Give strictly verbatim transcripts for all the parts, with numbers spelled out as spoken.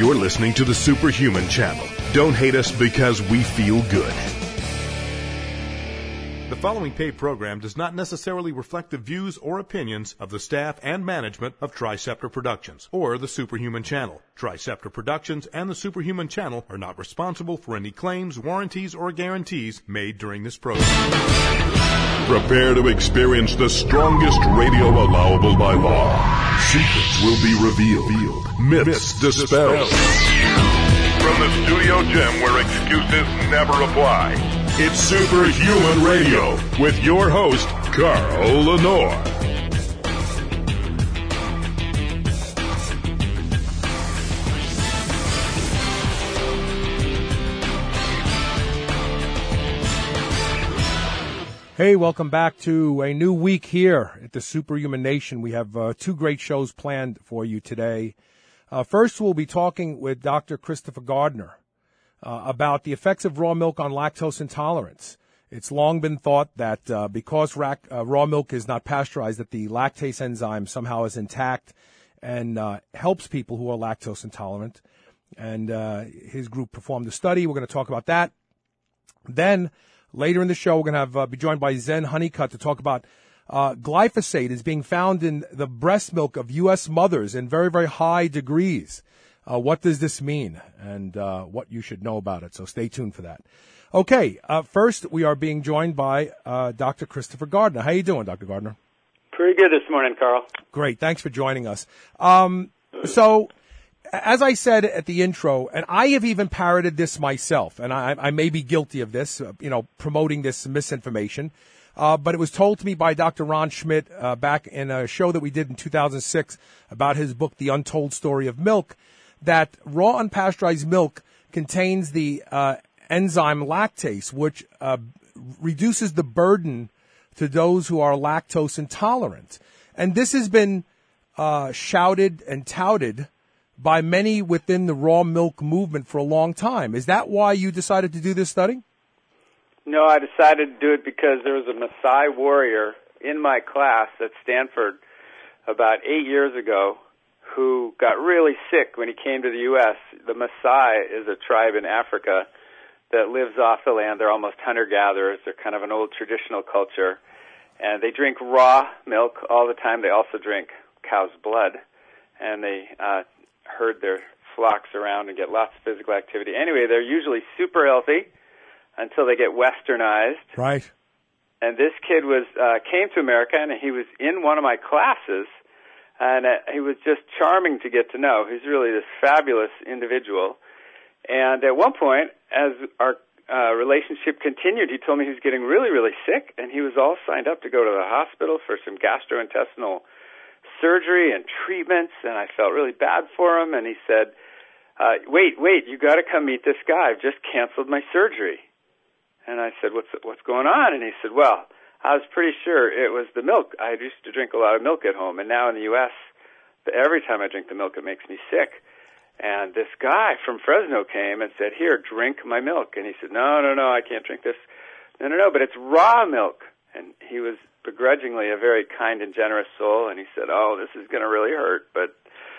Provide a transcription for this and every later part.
You're listening to the Superhuman Channel. Don't hate us because we feel good. The following paid program does not necessarily reflect the views or opinions of the staff and management of Triceptor Productions or the Superhuman Channel. Triceptor Productions and the Superhuman Channel are not responsible for any claims, warranties, or guarantees made during this program. Prepare to experience the strongest radio allowable by law. Secrets will be revealed. Myths, Myths dispelled. From the studio gym where excuses never apply. It's Superhuman Radio with your host, Carl Lenore. Hey, welcome back to a new week here at the Superhuman Nation. We have uh, two great shows planned for you today. Uh, first, we'll be talking with Doctor Christopher Gardner uh, about the effects of raw milk on lactose intolerance. It's long been thought that uh, because rac- uh, raw milk is not pasteurized, that the lactase enzyme somehow is intact and uh, helps people who are lactose intolerant. And uh, his group performed a study. We're going to talk about that. Then, later in the show, we're going to have uh, be joined by Zen Honeycutt to talk about uh, glyphosate is being found in the breast milk of U S mothers in very, very high degrees. Uh, what does this mean and uh, what you should know about it? So stay tuned for that. Okay, uh, first we are being joined by uh, Doctor Christopher Gardner. How you doing, Doctor Gardner? Pretty good this morning, Carl. Great. Thanks for joining us. Um, so, as I said at the intro, and I have even parroted this myself, and I, I may be guilty of this, uh, you know, promoting this misinformation, uh, but it was told to me by Doctor Ron Schmidt uh, back in a show that we did in two thousand six about his book, The Untold Story of Milk, that raw unpasteurized milk contains the uh, enzyme lactase, which uh, reduces the burden to those who are lactose intolerant. And this has been uh, shouted and touted by many within the raw milk movement for a long time. Is that why you decided to do this study? No, I decided to do it because there was a Maasai warrior in my class at Stanford about eight years ago who got really sick when he came to the U S The Maasai is a tribe in Africa that lives off the land. They're almost hunter-gatherers. They're kind of an old traditional culture. And they drink raw milk all the time. They also drink cow's blood. And they uh, herd their flocks around and get lots of physical activity. Anyway, they're usually super healthy until they get westernized. Right. And this kid was uh, came to America, and he was in one of my classes, and uh, he was just charming to get to know. He's really this fabulous individual. And at one point, as our uh, relationship continued, he told me he was getting really, really sick, and he was all signed up to go to the hospital for some gastrointestinal surgery and treatments, and I felt really bad for him. And he said, uh, wait, wait, you got to come meet this guy. I've just canceled my surgery. And I said, what's what's going on? And he said, well, I was pretty sure it was the milk. I used to drink a lot of milk at home, and now in the U S, every time I drink the milk, it makes me sick. And this guy from Fresno came and said, here, drink my milk. And he said, no, no, no, I can't drink this. No, no, no, but it's raw milk. And he was begrudgingly a very kind and generous soul, and he said, oh, this is going to really hurt, but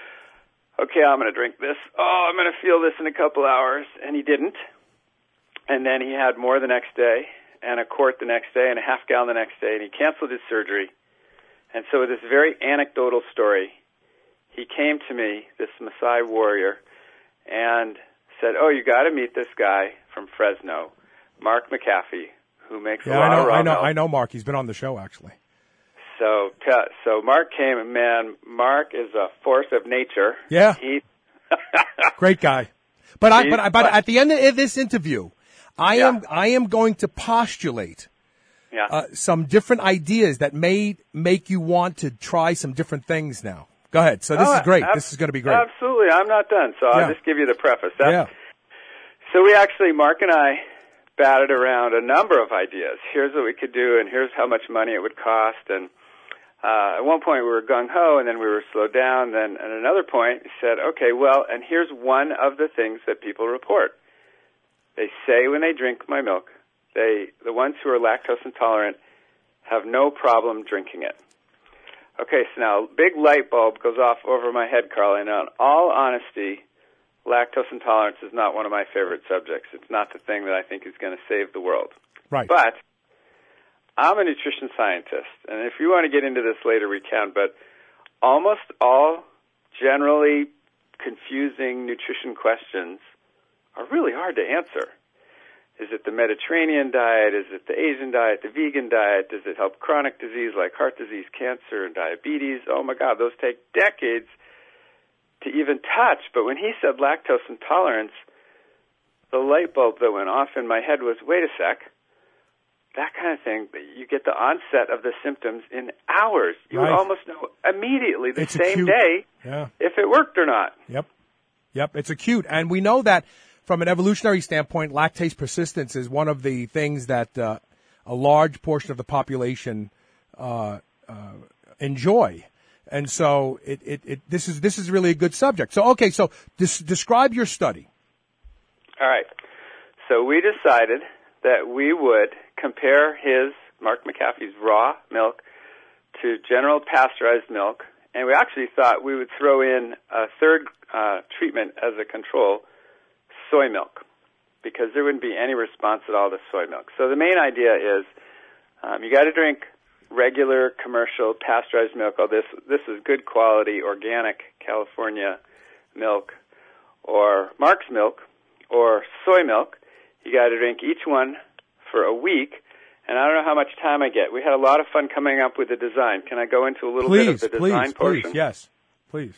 okay, I'm going to drink this. Oh, I'm going to feel this in a couple hours. And he didn't. And then he had more the next day, and a quart the next day, and a half gallon the next day, and he canceled his surgery. And so with this very anecdotal story, he came to me, this Maasai warrior, and said, oh, you got to meet this guy from Fresno, Mark McAfee, who makes yeah, a lot I know, of raw I know, milk. I know Mark. He's been on the show, actually. So, so Mark came, and man, Mark is a force of nature. Yeah, he, great guy. But I, He's but, but fun. at the end of this interview, I Yeah. am, I am going to postulate yeah. uh, some different ideas that may make you want to try some different things now. Go ahead. So this Oh, is great. ab- this is going to be great. Absolutely. I'm not done, so I'll Yeah. just give you the preface. That, Yeah. So we actually, Mark and I, batted around a number of ideas. Here's what we could do, and here's how much money it would cost. And uh, at one point we were gung-ho, and then we were slowed down. Then at another point he said, okay, well, and here's one of the things that people report. They say when they drink my milk, they the ones who are lactose intolerant have no problem drinking it. Okay, so now a big light bulb goes off over my head, Carl, and in all honesty, lactose intolerance is not one of my favorite subjects. It's not the thing that I think is going to save the world. Right. But I'm a nutrition scientist, and if you want to get into this later, we can, but almost all generally confusing nutrition questions are really hard to answer. Is it the Mediterranean diet? Is it the Asian diet, the vegan diet? Does it help chronic disease like heart disease, cancer, and diabetes? Oh, my God, those take decades to even touch. But when he said lactose intolerance, the light bulb that went off in my head was, wait a sec, that kind of thing, you get the onset of the symptoms in hours. You right. would almost know immediately the it's same acute. day yeah. if it worked or not. Yep. Yep, it's acute. And we know that from an evolutionary standpoint, lactase persistence is one of the things that uh, a large portion of the population uh, uh, enjoy. And so it, it, it, this is this is really a good subject. So, okay, so des- describe your study. All right. So we decided that we would compare his, Mark McAfee's, raw milk to general pasteurized milk, and we actually thought we would throw in a third uh, treatment as a control, soy milk, because there wouldn't be any response at all to soy milk. So the main idea is um, you got to drink regular commercial pasteurized milk. Oh, this this is good quality organic California milk, or Mark's milk, or soy milk. You got to drink each one for a week, and I don't know how much time I get. We had a lot of fun coming up with the design. Can I go into a little please, bit of the design please, portion? Please, yes, please.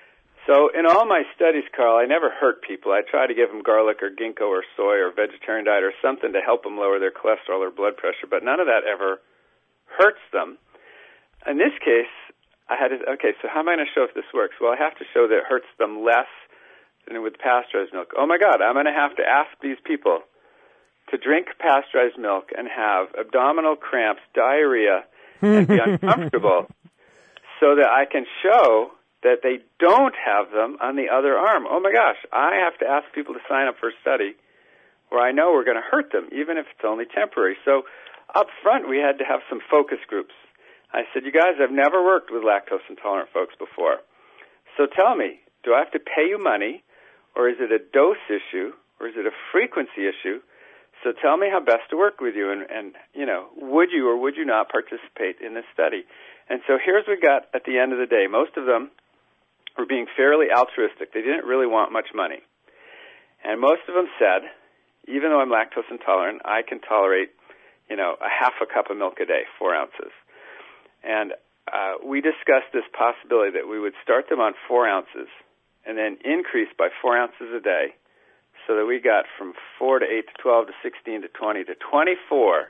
So in all my studies, Carl, I never hurt people. I try to give them garlic or ginkgo or soy or vegetarian diet or something to help them lower their cholesterol or blood pressure, but none of that ever hurts them. In this case, I had to, okay, so how am I going to show if this works? Well, I have to show that it hurts them less than with pasteurized milk. Oh, my God, I'm going to have to ask these people to drink pasteurized milk and have abdominal cramps, diarrhea, and be uncomfortable so that I can show that they don't have them on the other arm. Oh, my gosh, I have to ask people to sign up for a study where I know we're going to hurt them, even if it's only temporary. So up front, we had to have some focus groups. I said, you guys, I've never worked with lactose-intolerant folks before. So tell me, do I have to pay you money, or is it a dose issue, or is it a frequency issue? So tell me how best to work with you, and, and, you know, would you or would you not participate in this study? And so here's what we got at the end of the day. Most of them were being fairly altruistic. They didn't really want much money. And most of them said, even though I'm lactose intolerant, I can tolerate, you know, a half a cup of milk a day, four ounces. And uh, we discussed this possibility that we would start them on four ounces and then increase by four ounces a day, so that we got from four to eight to twelve to sixteen to twenty to twenty-four.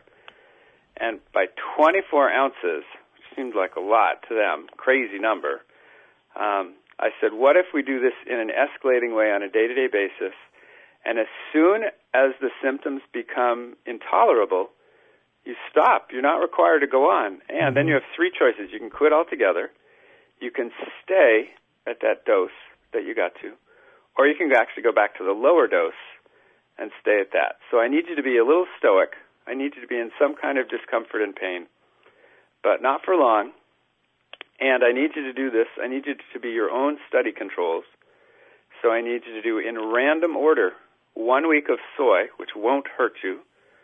And by twenty-four ounces, which seems like a lot to them, crazy number, um, I said, what if we do this in an escalating way on a day-to-day basis, and as soon as the symptoms become intolerable, you stop. You're not required to go on. And mm-hmm. then you have three choices. You can quit altogether, you can stay at that dose that you got to, or you can actually go back to the lower dose and stay at that. So I need you to be a little stoic. I need you to be in some kind of discomfort and pain, but not for long. And I need you to do this. I need you to be your own study controls. So I need you to do in random order one week of soy, which won't hurt you,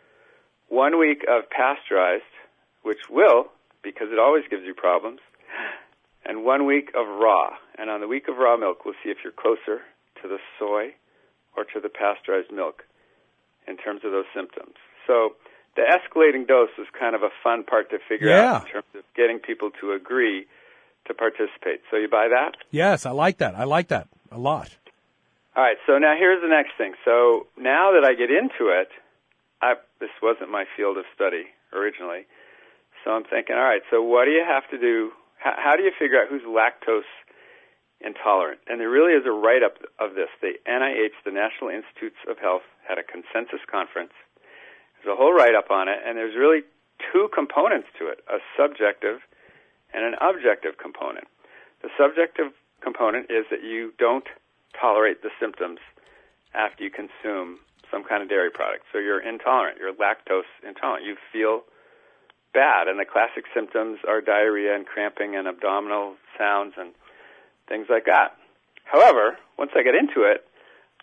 one week of pasteurized, which will, because it always gives you problems, and one week of raw. And on the week of raw milk, we'll see if you're closer to the soy or to the pasteurized milk in terms of those symptoms. So the escalating dose was kind of a fun part to figure yeah. out in terms of getting people to agree to participate. So you buy that? Yes, I like that. I like that a lot. All right, so now here's the next thing. So now that I get into it, I, this wasn't my field of study originally. So I'm thinking, all right, so what do you have to do? How, how do you figure out who's lactose intolerant? And there really is a write-up of this. The N I H, the National Institutes of Health, had a consensus conference. There's a whole write-up on it, and there's really two components to it, a subjective and an objective component. The subjective component is that you don't tolerate the symptoms after you consume some kind of dairy product. So you're intolerant. You're lactose intolerant. You feel bad, and the classic symptoms are diarrhea and cramping and abdominal sounds and things like that. However, once I get into it,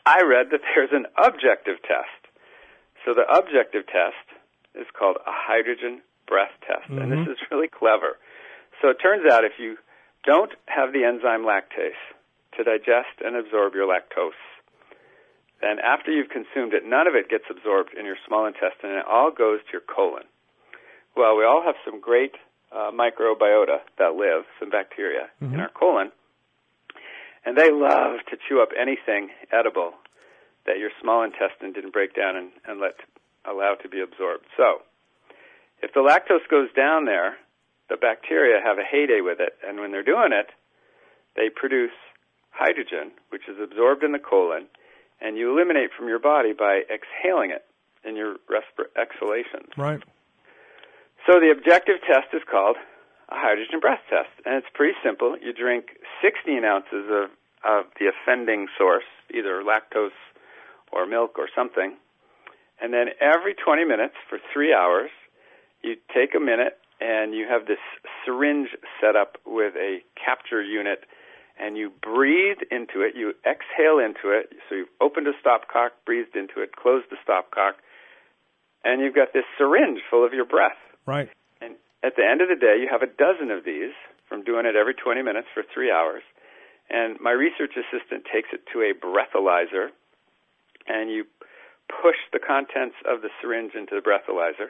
I read that there's an objective test. So the objective test is called a hydrogen breath test, mm-hmm. and this is really clever. So it turns out if you don't have the enzyme lactase to digest and absorb your lactose, then after you've consumed it, none of it gets absorbed in your small intestine, and it all goes to your colon. Well, we all have some great uh, microbiota that live, some bacteria mm-hmm. in our colon, and they love to chew up anything edible that your small intestine didn't break down and, and let allow to be absorbed. So if the lactose goes down there, the bacteria have a heyday with it, and when they're doing it, they produce hydrogen, which is absorbed in the colon, and you eliminate from your body by exhaling it in your respir- exhalations. Right. So the objective test is called a hydrogen breath test, and it's pretty simple. You drink sixteen ounces of, of the offending source, either lactose or milk or something, and then every twenty minutes for three hours, you take a minute and you have this syringe set up with a capture unit, and you breathe into it, you exhale into it, so you've opened a stopcock, breathed into it, closed the stopcock, and you've got this syringe full of your breath. Right. And at the end of the day, you have a dozen of these from doing it every twenty minutes for three hours, and my research assistant takes it to a breathalyzer, and you push the contents of the syringe into the breathalyzer,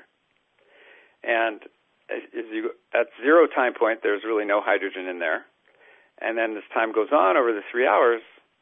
and as you, at zero time point, there's really no hydrogen in there. And then as time goes on over the three hours,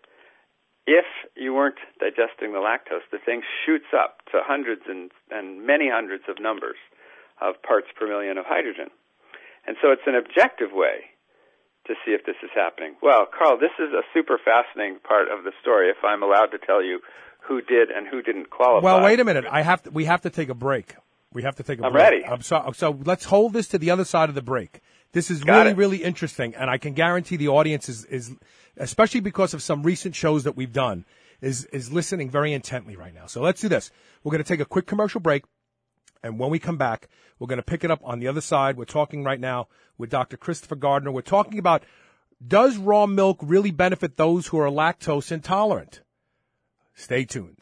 if you weren't digesting the lactose, the thing shoots up to hundreds and, and many hundreds of numbers of parts per million of hydrogen. And so it's an objective way to see if this is happening. Well, Carl, this is a super fascinating part of the story, if I'm allowed to tell you who did and who didn't qualify. Well, wait a minute. I have to, we have to take a break. We have to take a I'm break. ready. I'm so, so let's hold this to the other side of the break. This is Got really, it. really interesting, and I can guarantee the audience is, is, especially because of some recent shows that we've done, is, is listening very intently right now. So let's do this. We're going to take a quick commercial break, and when we come back, we're going to pick it up on the other side. We're talking right now with Doctor Christopher Gardner. We're talking about, does raw milk really benefit those who are lactose intolerant? Stay tuned.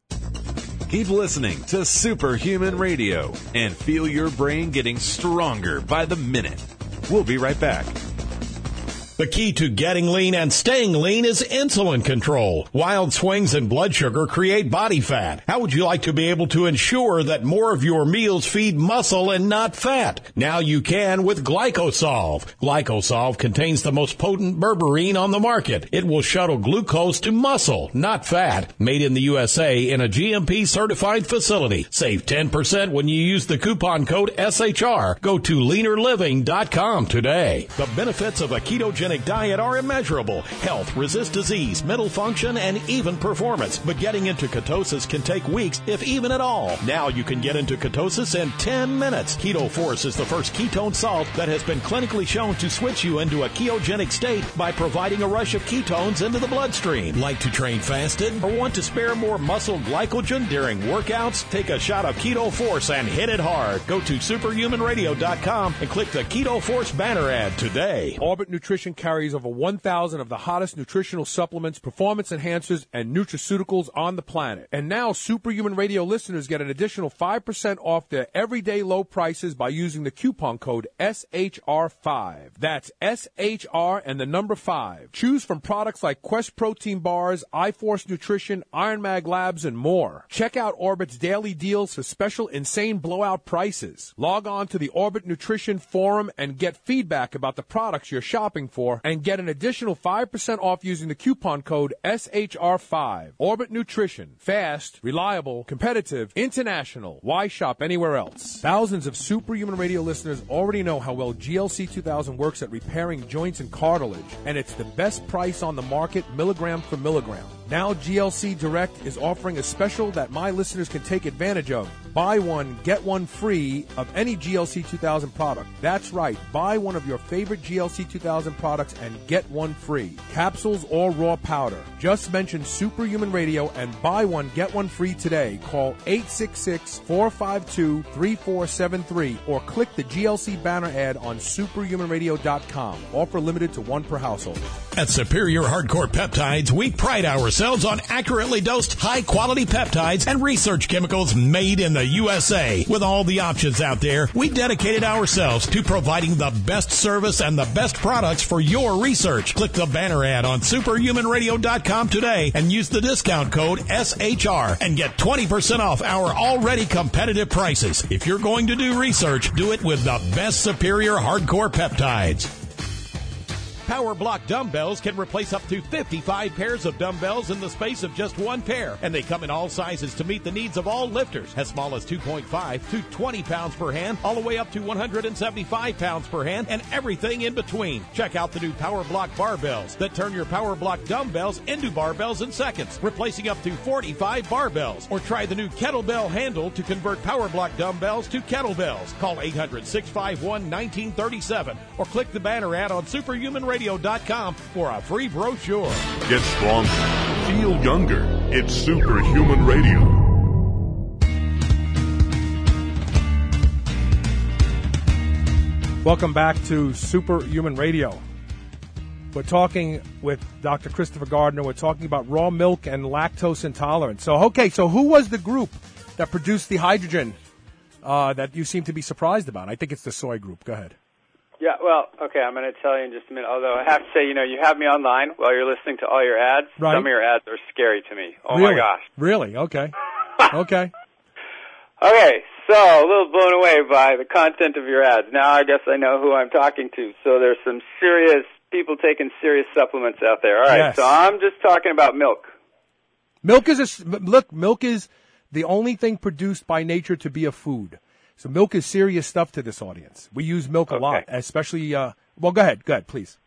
Keep listening to Superhuman Radio and feel your brain getting stronger by the minute. We'll be right back. The key to getting lean and staying lean is insulin control. Wild swings in blood sugar create body fat. How would you like to be able to ensure that more of your meals feed muscle and not fat? Now you can with Glycosolve. Glycosolve contains the most potent berberine on the market. It will shuttle glucose to muscle, not fat. Made in the U S A in a G M P certified facility. Save ten percent when you use the coupon code S H R. Go to leaner living dot com today. The benefits of a ketogenic diet are immeasurable. Health, resist disease, mental function, and even performance. But getting into ketosis can take weeks, if even at all. Now you can get into ketosis in ten minutes. Keto Force is the first ketone salt that has been clinically shown to switch you into a ketogenic state by providing a rush of ketones into the bloodstream. Like to train fasted or want to spare more muscle glycogen during workouts? Take a shot of Keto Force and hit it hard. Go to superhuman radio dot com and click the Keto Force banner ad today. Orbit Nutrition carries over one thousand of the hottest nutritional supplements, performance enhancers, and nutraceuticals on the planet. And now Superhuman Radio listeners get an additional five percent off their everyday low prices by using the coupon code S H R five. That's S H R and the number five. Choose from products like Quest Protein Bars, iForce Nutrition, Iron Mag Labs, and more. Check out Orbit's daily deals for special insane blowout prices. Log on to the Orbit Nutrition Forum and get feedback about the products you're shopping for, and get an additional five percent off using the coupon code S H R five. Orbit Nutrition. Fast, reliable, competitive, international. Why shop anywhere else? Thousands of Superhuman Radio listeners already know how well G L C two thousand works at repairing joints and cartilage, and it's the best price on the market, milligram for milligram. Now G L C Direct is offering a special that my listeners can take advantage of. buy one, get one free of any G L C two thousand product. That's right. Buy one of your favorite G L C two thousand products and get one free. Capsules or raw powder. Just mention Superhuman Radio and buy one, get one free today. Call eight six six, four five two, three four seven three or click the G L C banner ad on superhuman radio dot com. Offer limited to one per household. At Superior Hardcore Peptides, we pride ourselves on accurately dosed, high-quality peptides and research chemicals made in the U S A. With all the options out there, we dedicated ourselves to providing the best service and the best products for your research. Click the banner ad on superhuman radio dot com today and use the discount code S H R and get twenty percent off our already competitive prices. If you're going to do research, do it with the best Superior Hardcore Peptides. Power Block dumbbells can replace up to fifty-five pairs of dumbbells in the space of just one pair, and they come in all sizes to meet the needs of all lifters, as small as two point five to twenty pounds per hand, all the way up to one hundred seventy-five pounds per hand, and everything in between. Check out the new Power Block barbells that turn your Power Block dumbbells into barbells in seconds, replacing up to forty-five barbells. Or try the new kettlebell handle to convert Power Block dumbbells to kettlebells. Call eight hundred, six five one, one nine three seven or click the banner ad on superhuman radio dot com for a free brochure. Get stronger. Feel younger. It's Superhuman Radio. Welcome back to Superhuman Radio. We're talking with Doctor Christopher Gardner. We're talking about raw milk and lactose intolerance. So, okay, so who was the group that produced the hydrogen uh, that you seem to be surprised about? I think it's the soy group. Go ahead. Yeah, well, okay, I'm going to tell you in just a minute, although I have to say, you know, you have me online while you're listening to all your ads. Right. Some of your ads are scary to me. Oh, really? my gosh. Really? Okay. okay. Okay, so a little blown away by the content of your ads. Now I guess I know who I'm talking to. So there's some serious people taking serious supplements out there. All right, yes. So I'm just talking about milk. Milk is a, look, milk is the only thing produced by nature to be a food. So milk is serious stuff to this audience. We use milk a okay. lot, especially, uh, well, go ahead. Go ahead, please.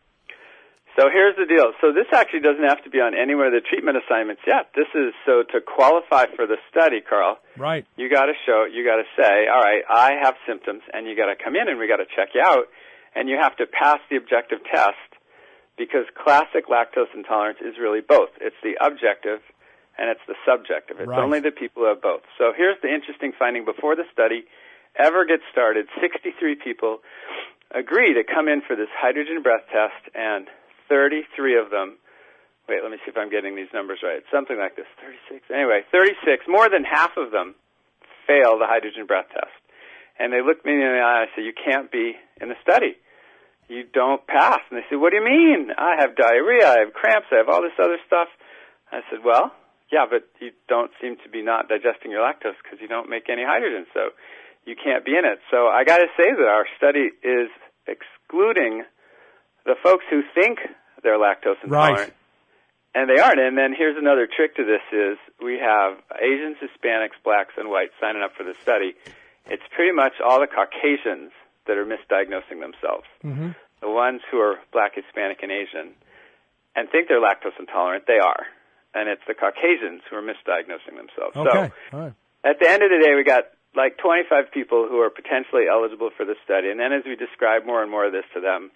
So here's the deal. So this actually doesn't have to be on any of the treatment assignments yet. This is so to qualify for the study, Carl. Right. You got to show, you got to say, all right, I have symptoms, and you got to come in and we got to check you out, and you have to pass the objective test because classic lactose intolerance is really both. It's the objective and it's the subjective. It's right. only the people who have both. So here's the interesting finding. Before the study ever gets started, sixty-three people agree to come in for this hydrogen breath test, and thirty-three of them, wait, let me see if I'm getting these numbers right, something like this, thirty-six, anyway, thirty-six, more than half of them fail the hydrogen breath test. And they looked me in the eye and I said, you can't be in the study. You don't pass. And they said, what do you mean? I have diarrhea, I have cramps, I have all this other stuff. I said, well, yeah, but you don't seem to be not digesting your lactose because you don't make any hydrogen, so you can't be in it. So I got to say that our study is excluding the folks who think they're lactose intolerant, right. and they aren't. And then here's another trick to this is we have Asians, Hispanics, blacks, and whites signing up for the study. It's pretty much all the Caucasians that are misdiagnosing themselves. Mm-hmm. The ones who are black, Hispanic, and Asian and think they're lactose intolerant, they are. And it's the Caucasians who are misdiagnosing themselves. Okay. So all right. At the end of the day, we got like twenty-five people who are potentially eligible for the study. And then as we describe more and more of this to them,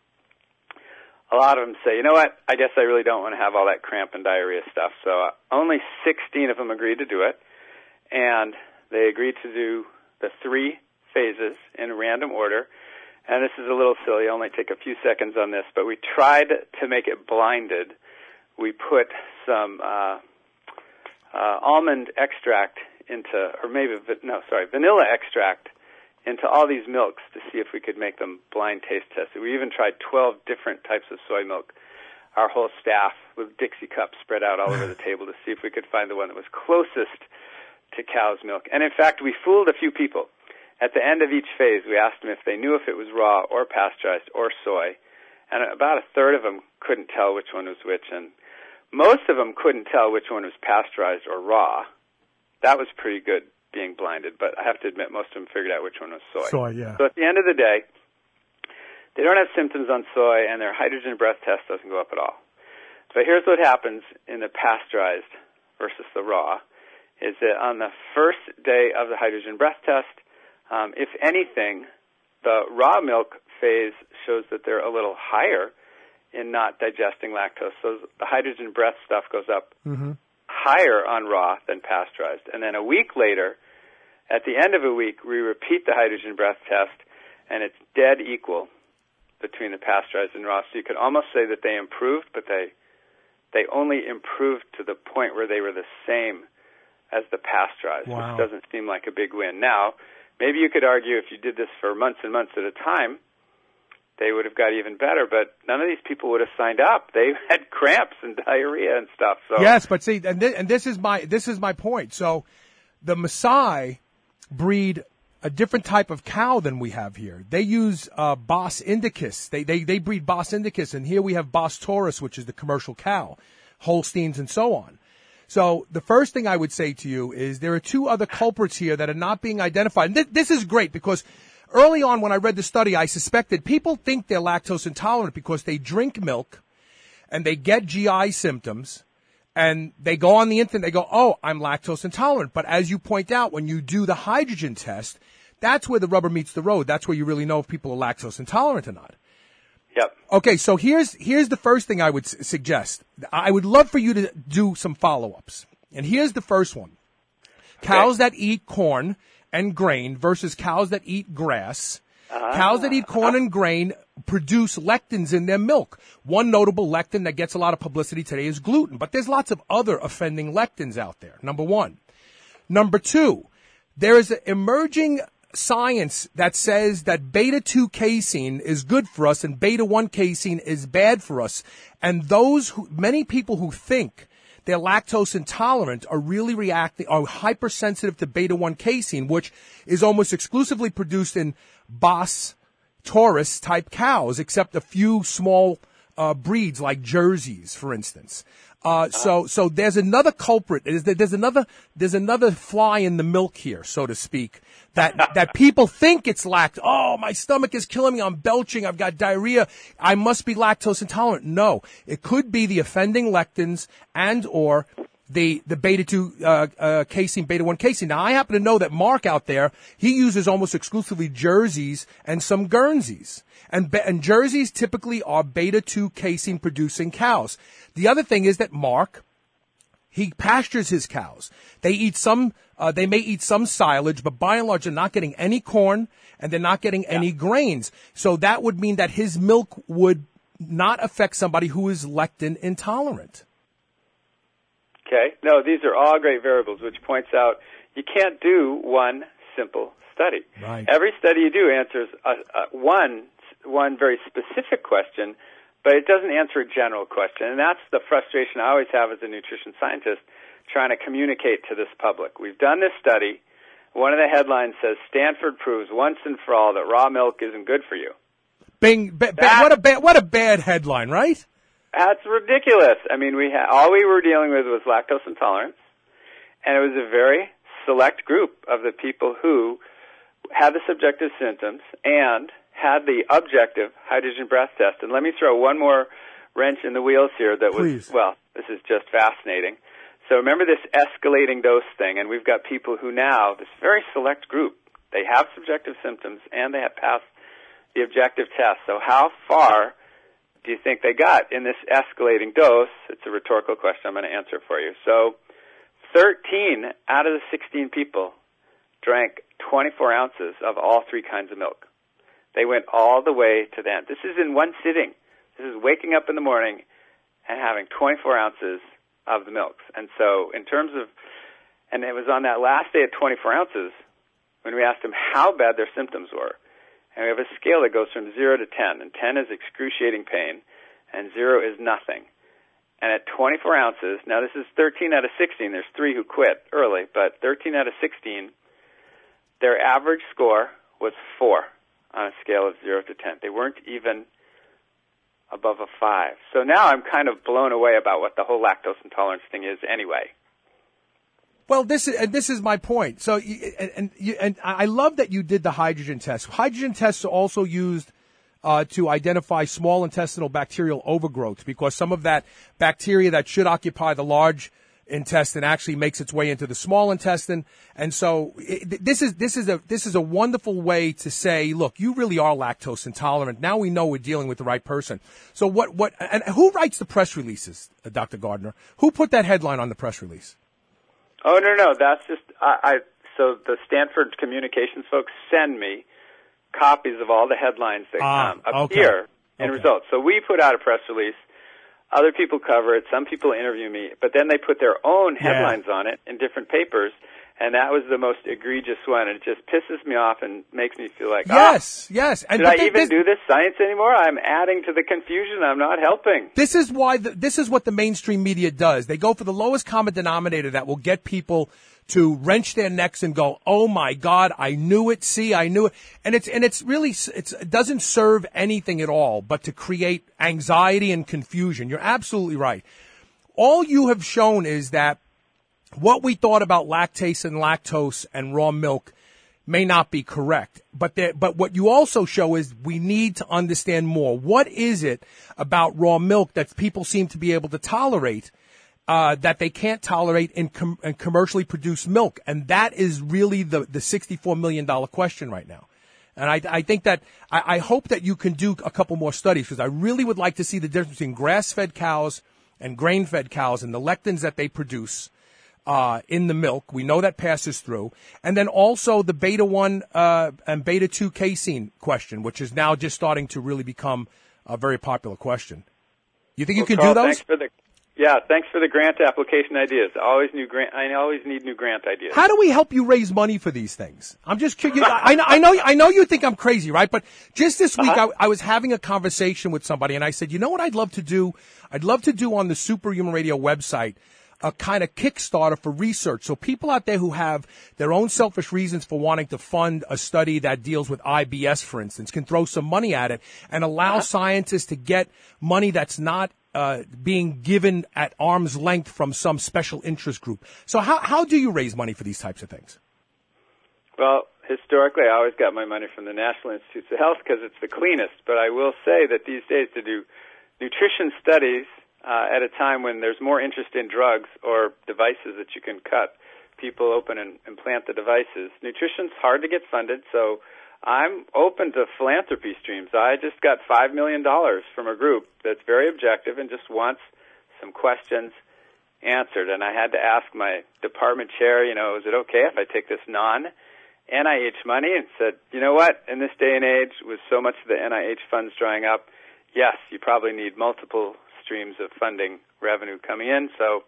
a lot of them say, you know what, I guess I really don't want to have all that cramp and diarrhea stuff. So uh, only sixteen of them agreed to do it. And they agreed to do the three phases in random order. And this is a little silly. I'll only take a few seconds on this. But we tried to make it blinded. We put some uh, uh, almond extract into, or maybe, no, sorry, vanilla extract into all these milks to see if we could make them blind taste tested. We even tried twelve different types of soy milk. Our whole staff with Dixie cups spread out all over the table to see if we could find the one that was closest to cow's milk. And in fact, we fooled a few people. At the end of each phase, we asked them if they knew if it was raw or pasteurized or soy. And about a third of them couldn't tell which one was which. And most of them couldn't tell which one was pasteurized or raw. That was pretty good, being blinded, but I have to admit most of them figured out which one was soy. Soy, yeah. So at the end of the day, they don't have symptoms on soy, and their hydrogen breath test doesn't go up at all. But here's what happens in the pasteurized versus the raw, is that on the first day of the hydrogen breath test, um, if anything, the raw milk phase shows that they're a little higher in not digesting lactose. So the hydrogen breath stuff goes up mm-hmm. higher on raw than pasteurized. And then a week later, at the end of a week, we repeat the hydrogen breath test, and it's dead equal between the pasteurized and raw. So you could almost say that they improved, but they they only improved to the point where they were the same as the pasteurized, wow. which doesn't seem like a big win. Now, maybe you could argue if you did this for months and months at a time, they would have got even better, but none of these people would have signed up. They had cramps and diarrhea and stuff. So yes, but see, and, th- and this is my this is my point. So the Maasai breed a different type of cow than we have here. They use uh, Bos Indicus. They, they they breed Bos Indicus, and here we have Bos Taurus, which is the commercial cow, Holsteins, and so on. So the first thing I would say to you is there are two other culprits here that are not being identified. And th- this is great because early on when I read the study, I suspected people think they're lactose intolerant because they drink milk and they get G I symptoms and they go on the internet, they go, oh, I'm lactose intolerant. But as you point out, when you do the hydrogen test, that's where the rubber meets the road. That's where you really know if people are lactose intolerant or not. Yep. Okay, so here's here's the first thing I would s- suggest. I would love for you to do some follow-ups. And here's the first one. Cows Okay. that eat corn and grain versus cows that eat grass. Uh-huh. Cows that eat corn and grain produce lectins in their milk. One notable lectin that gets a lot of publicity today is gluten, but there's lots of other offending lectins out there, number one. Number two, there is an emerging science that says that beta two casein is good for us and beta one casein is bad for us. And those who, many people who think they're lactose intolerant are really reacting, are hypersensitive to beta one casein, which is almost exclusively produced in Bos Taurus type cows, except a few small uh, breeds like Jerseys, for instance. Uh, so, so there's another culprit. There's, there's another, there's another fly in the milk here, so to speak, that, that people think it's lact. Oh, my stomach is killing me. I'm belching. I've got diarrhea. I must be lactose intolerant. No, it could be the offending lectins and or the, the beta two, uh, uh, casein, beta one casein. Now, I happen to know that Mark out there, he uses almost exclusively Jerseys and some Guernseys. And, be- and Jerseys typically are beta two casein producing cows. The other thing is that Mark, he pastures his cows. They eat some, uh, they may eat some silage, but by and large, they're not getting any corn and they're not getting yeah. any grains. So that would mean that his milk would not affect somebody who is lectin intolerant. Okay. No, these are all great variables, which points out you can't do one simple study. Right. Every study you do answers a, a, one one very specific question, but it doesn't answer a general question. And that's the frustration I always have as a nutrition scientist trying to communicate to this public. We've done this study. One of the headlines says, Stanford proves once and for all that raw milk isn't good for you. Bing, ba- ba- what a ba- what a bad headline, right? That's ridiculous. I mean, we ha- all we were dealing with was lactose intolerance, and it was a very select group of the people who had the subjective symptoms and had the objective hydrogen breath test. And let me throw one more wrench in the wheels here that Please. was, well, this is just fascinating. So remember this escalating dose thing, and we've got people who now, this very select group, they have subjective symptoms and they have passed the objective test. So how far do you think they got in this escalating dose? It's a rhetorical question I'm going to answer for you. So thirteen out of the sixteen people drank twenty-four ounces of all three kinds of milk. They went all the way to the end. This is in one sitting. This is waking up in the morning and having twenty-four ounces of the milks. And so in terms of, and it was on that last day at twenty-four ounces when we asked them how bad their symptoms were. And we have a scale that goes from zero to ten, and ten is excruciating pain, and zero is nothing. And at twenty-four ounces, now this is thirteen out of sixteen, there's three who quit early, but thirteen out of sixteen, their average score was four on a scale of zero to ten. They weren't even above a five. So now I'm kind of blown away about what the whole lactose intolerance thing is anyway. Well, this is and this is my point. So, and and, you, and I love that you did the hydrogen test. Hydrogen tests are also used uh, to identify small intestinal bacterial overgrowth because some of that bacteria that should occupy the large intestine actually makes its way into the small intestine. And so it, this is this is a this is a wonderful way to say, look, you really are lactose intolerant. Now we know we're dealing with the right person. So what what and who writes the press releases, uh, Doctor Gardner? Who put that headline on the press release? Oh no no, that's just I, I so the Stanford communications folks send me copies of all the headlines that ah, um, appear okay. in okay. results. So we put out a press release. Other people cover it. Some people interview me, but then they put their own headlines yeah. on it in different papers, and that was the most egregious one. And it just pisses me off and makes me feel like, yes, oh, yes. And did I th- even this, do this science anymore? I'm adding to the confusion. I'm not helping. This is why. The, this is what the mainstream media does. They go for the lowest common denominator that will get people to wrench their necks and go, "Oh my God, I knew it. See, I knew it." And it's and it's really it's, it doesn't serve anything at all but to create anxiety and confusion. You're absolutely right. All you have shown is that what we thought about lactase and lactose and raw milk may not be correct. But there, but what you also show is we need to understand more. What is it about raw milk that people seem to be able to tolerate Uh, that they can't tolerate in, com- in commercially produced milk? And that is really the, the sixty-four million dollars question right now. And I, I think that, I, I hope that you can do a couple more studies, because I really would like to see the difference between grass-fed cows and grain-fed cows and the lectins that they produce uh, in the milk. We know that passes through. And then also the beta one uh, and beta two casein question, which is now just starting to really become a very popular question. You think well, you can Carl, do those? Thanks for the- Yeah, thanks for the grant application ideas. Always new grant. I always need new grant ideas. How do we help you raise money for these things? I'm just curious. I know, I know, I know you think I'm crazy, right? But just this week, uh-huh. I, I was having a conversation with somebody, and I said, you know what I'd love to do? I'd love to do on the Superhuman Radio website a kind of Kickstarter for research. So people out there who have their own selfish reasons for wanting to fund a study that deals with I B S, for instance, can throw some money at it and allow uh-huh. scientists to get money that's not Uh, being given at arm's length from some special interest group. So how how do you raise money for these types of things? Well, historically, I always got my money from the National Institutes of Health because it's the cleanest. But I will say that these days to do nutrition studies uh, at a time when there's more interest in drugs or devices that you can cut people open and implant the devices, nutrition's hard to get funded, so I'm open to philanthropy streams. I just got five million dollars from a group that's very objective and just wants some questions answered. And I had to ask my department chair, you know, is it okay if I take this non-N I H money? And said, you know what, in this day and age, with so much of the N I H funds drying up, yes, you probably need multiple streams of funding revenue coming in. So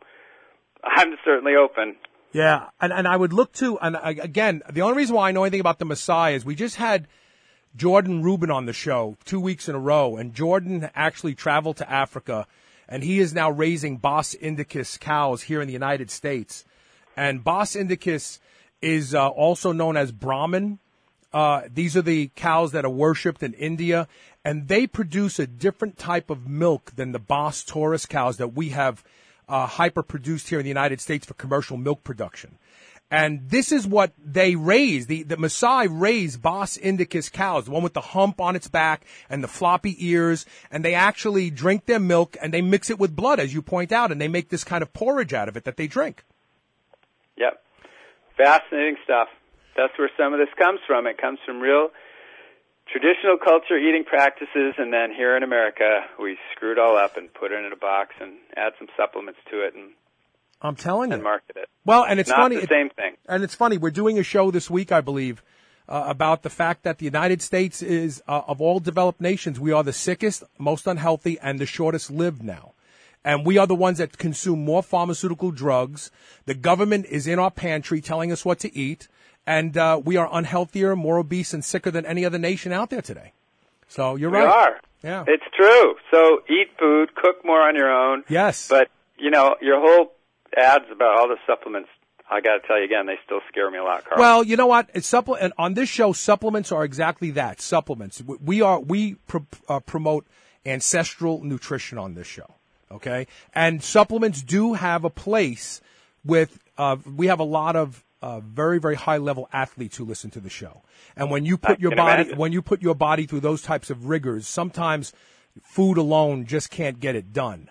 I'm certainly open. Yeah, and, and I would look to, and I, again, the only reason why I know anything about the Messiah is we just had Jordan Rubin on the show two weeks in a row, and Jordan actually traveled to Africa, and he is now raising Bos Indicus cows here in the United States. And Bos Indicus is uh, also known as Brahmin. Uh, these are the cows that are worshipped in India, and they produce a different type of milk than the Bos Taurus cows that we have Uh, hyper-produced here in the United States for commercial milk production. And this is what they raise. The, the Maasai raise Bos Indicus cows, the one with the hump on its back and the floppy ears, and they actually drink their milk and they mix it with blood, as you point out, and they make this kind of porridge out of it that they drink. Yep. Fascinating stuff. That's where some of this comes from. It comes from real traditional culture, eating practices, and then here in America, we screw it all up and put it in a box and add some supplements to it and I'm telling and you. market it. Well, and it's Not funny. the it, same thing. And it's funny. We're doing a show this week, I believe, uh, about the fact that the United States is, uh, of all developed nations, we are the sickest, most unhealthy, and the shortest lived now. And we are the ones that consume more pharmaceutical drugs. The government is in our pantry telling us what to eat. And uh, we are unhealthier, more obese, and sicker than any other nation out there today. So you're right. We are. Yeah. It's true. So eat food, cook more on your own. Yes. But, you know, your whole ads about all the supplements, I got to tell you again, they still scare me a lot, Carl. Well, you know what? It's supple- and on this show, supplements are exactly that, supplements. We are we pr- uh, promote ancestral nutrition on this show, okay? And supplements do have a place with uh, – we have a lot of uh, very, very high-level athletes who listen to the show. And when you put I your body imagine. when you put your body through those types of rigors, sometimes food alone just can't get it done.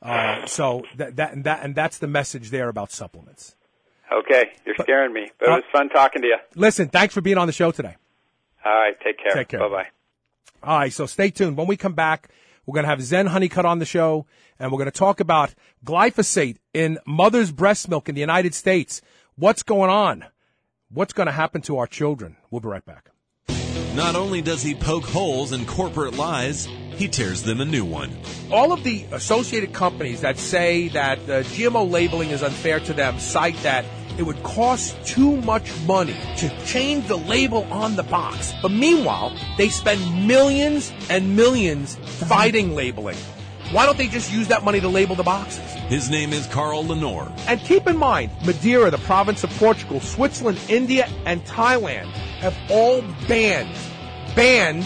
Uh, so that, that, and that, and that's the message there about supplements. Okay, you're scaring me, but it was fun talking to you. Listen, thanks for being on the show today. All right, take care. Take care. Bye-bye. All right, so stay tuned. When we come back, we're going to have Zen Honeycutt on the show, and we're going to talk about glyphosate in mother's breast milk in the United States. What's going on? What's going to happen to our children? We'll be right back. Not only does he poke holes in corporate lies, he tears them a new one. All of the associated companies that say that uh, G M O labeling is unfair to them cite that it would cost too much money to change the label on the box. But meanwhile, they spend millions and millions fighting labeling. Why don't they just use that money to label the boxes? His name is Carl Lenore. And keep in mind, Madeira, the province of Portugal, Switzerland, India, and Thailand have all banned, banned,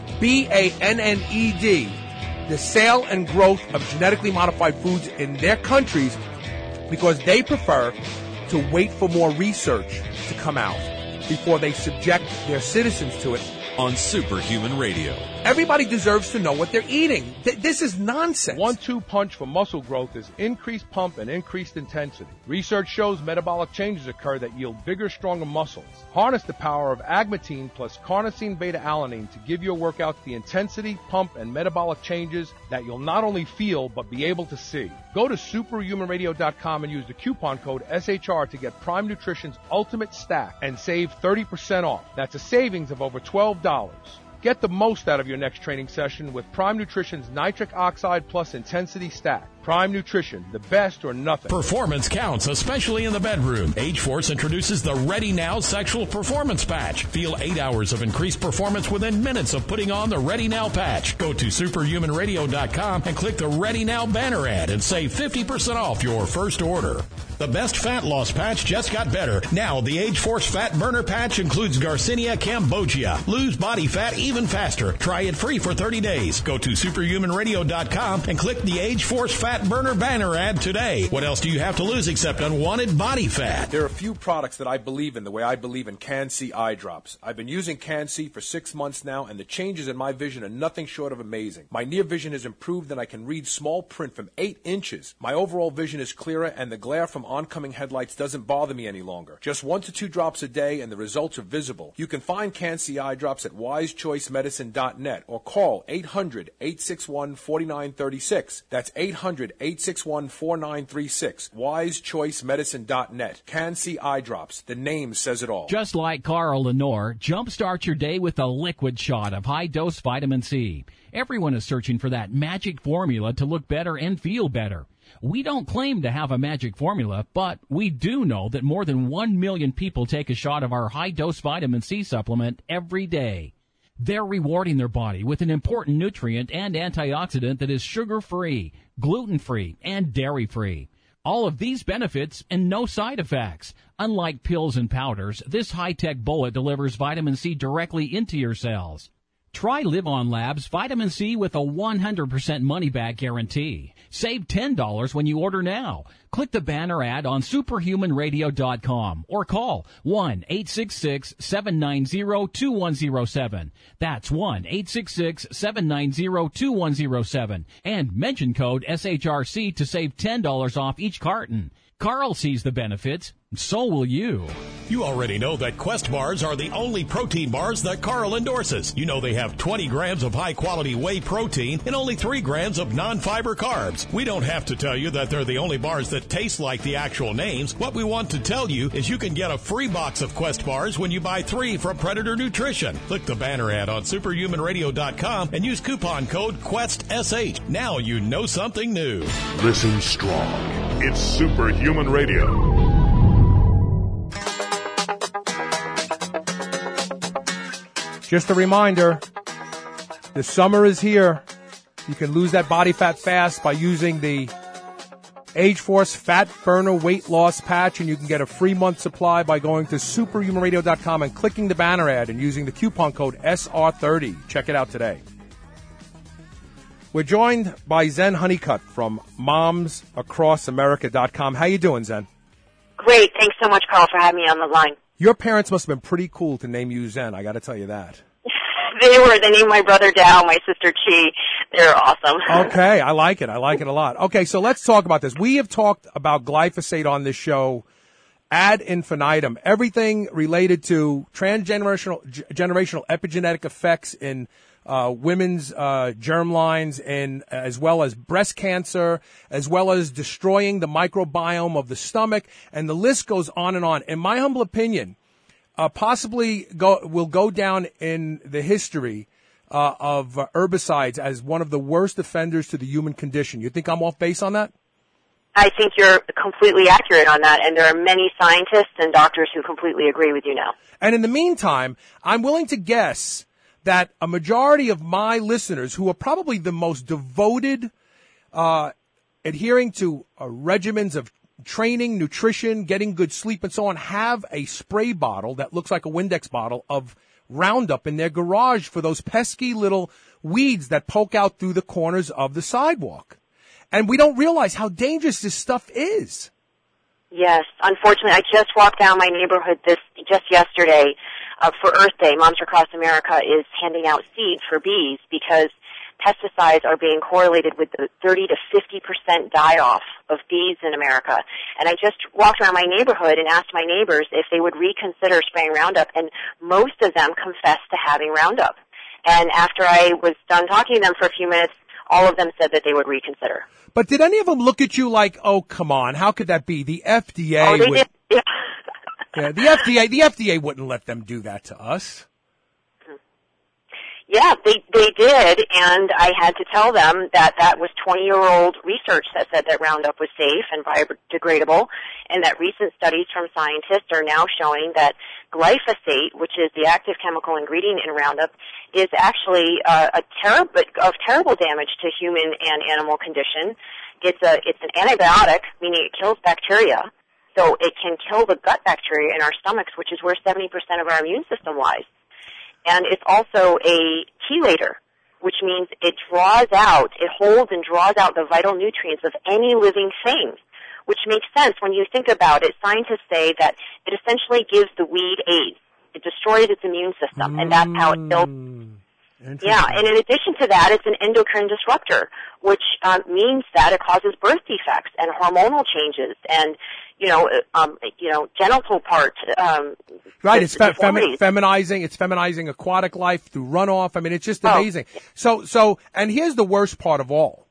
B A N N E D, the sale and growth of genetically modified foods in their countries because they prefer to wait for more research to come out before they subject their citizens to it. On Superhuman Radio. Everybody deserves to know what they're eating. Th- this is nonsense. One two punch for muscle growth is increased pump and increased intensity. Research shows metabolic changes occur that yield bigger, stronger muscles. Harness the power of agmatine plus carnosine beta-alanine to give your workouts the intensity, pump, and metabolic changes that you'll not only feel but be able to see. Go to superhuman radio dot com and use the coupon code S H R to get Prime Nutrition's Ultimate Stack and save thirty percent off. That's a savings of over twelve dollars. Get the most out of your next training session with Prime Nutrition's Nitric Oxide Plus Intensity Stack. Prime Nutrition, the best or nothing. Performance counts, especially in the bedroom. Age-Force introduces the Ready Now Sexual Performance Patch. Feel eight hours of increased performance within minutes of putting on the Ready Now patch. Go to superhuman radio dot com and click the Ready Now banner ad and save fifty percent off your first order. The best fat loss patch just got better. Now, the Age-Force Fat Burner Patch includes Garcinia cambogia. Lose body fat even faster. Try it free for thirty days. Go to superhuman radio dot com and click the Age-Force Fat Burner banner ad today. What else do you have to lose except unwanted body fat? There are a few products that I believe in the way I believe in Can-C eye drops. I've been using Can-C for six months now, and the changes in my vision are nothing short of amazing. My near vision has improved, and I can read small print from eight inches. My overall vision is clearer, and the glare from oncoming headlights doesn't bother me any longer. Just one to two drops a day, and the results are visible. You can find Can-C eye drops at wise choice medicine dot net or call eight hundred, eight six one, four nine three six. That's eight hundred, eight six one, four nine three six. wise choice medicine dot net. Can-C eye drops. The name says it all. Just like Carl Lenore, jumpstart your day with a liquid shot of high-dose vitamin C. Everyone is searching for that magic formula to look better and feel better. We don't claim to have a magic formula, but we do know that more than one million people take a shot of our high-dose vitamin C supplement every day. They're rewarding their body with an important nutrient and antioxidant that is sugar-free, gluten-free, and dairy-free. All of these benefits and no side effects. Unlike pills and powders, this high-tech bullet delivers vitamin C directly into your cells. Try Live On Labs Vitamin C with a one hundred percent money-back guarantee. Save ten dollars when you order now. Click the banner ad on superhuman radio dot com or call one eight six six, seven nine zero, two one zero seven. That's one eight six six, seven nine zero, two one zero seven. And mention code S H R C to save ten dollars off each carton. Carl sees the benefits. So will you. You already know that Quest bars are the only protein bars that Carl endorses. You know they have twenty grams of high-quality whey protein and only three grams of non-fiber carbs. We don't have to tell you that they're the only bars that taste like the actual names. What we want to tell you is you can get a free box of Quest bars when you buy three from Predator Nutrition. Click the banner ad on superhuman radio dot com and use coupon code QuestSH. Now you know something new. Listen strong. It's Superhuman Radio. Just a reminder, the summer is here. You can lose that body fat fast by using the Age-Force Fat Burner Weight Loss Patch, and you can get a free month supply by going to superhuman radio dot com and clicking the banner ad and using the coupon code S R thirty. Check it out today. We're joined by Zen Honeycutt from moms across america dot com. How you doing, Zen? Great. Thanks so much, Carl, for having me on the line. Your parents must have been pretty cool to name you Zen. I got to tell you that. They were. They named my brother Dow, my sister Chi. They're awesome. Okay, I like it. I like it a lot. Okay, so let's talk about this. We have talked about glyphosate on this show ad infinitum. Everything related to transgenerational g- generational epigenetic effects in uh, women's uh, germ lines, and as well as breast cancer, as well as destroying the microbiome of the stomach, and the list goes on and on. In my humble opinion, uh, possibly go will go down in the history Uh, of uh, herbicides as one of the worst offenders to the human condition. You think I'm off base on that? I think you're completely accurate on that, and there are many scientists and doctors who completely agree with you now. And in the meantime, I'm willing to guess that a majority of my listeners, who are probably the most devoted, uh, adhering to uh, regimens of training, nutrition, getting good sleep, and so on, have a spray bottle that looks like a Windex bottle of Roundup in their garage for those pesky little weeds that poke out through the corners of the sidewalk. And we don't realize how dangerous this stuff is. Yes, unfortunately, I just walked down my neighborhood this just yesterday uh, for Earth Day. Moms Across America is handing out seeds for bees because pesticides are being correlated with the thirty to fifty percent die-off of bees in America. And I just walked around my neighborhood and asked my neighbors if they would reconsider spraying Roundup, and most of them confessed to having Roundup. And after I was done talking to them for a few minutes, all of them said that they would reconsider. But did any of them look at you like, oh, come on, how could that be? The F D A Oh, they would, did. Yeah. yeah, the F D A, the F D A wouldn't let them do that to us. Yeah, they they did, and I had to tell them that that was twenty-year-old research that said that Roundup was safe and biodegradable, and that recent studies from scientists are now showing that glyphosate, which is the active chemical ingredient in Roundup, is actually uh, a terrible of terrible damage to human and animal condition. It's a it's an antibiotic, meaning it kills bacteria, so it can kill the gut bacteria in our stomachs, which is where seventy percent of our immune system lies. And it's also a chelator, which means it draws out, it holds and draws out the vital nutrients of any living thing, which makes sense when you think about it. Scientists say that it essentially gives the weed AIDS. It destroys its immune system, and that's how it kills. Yeah, and in addition to that, it's an endocrine disruptor, which uh, means that it causes birth defects and hormonal changes and, you know, um, you know, genital part. Um, right, it's fe- femi- feminizing. It's feminizing aquatic life through runoff. I mean, it's just amazing. Oh. So, so, and here's the worst part of all.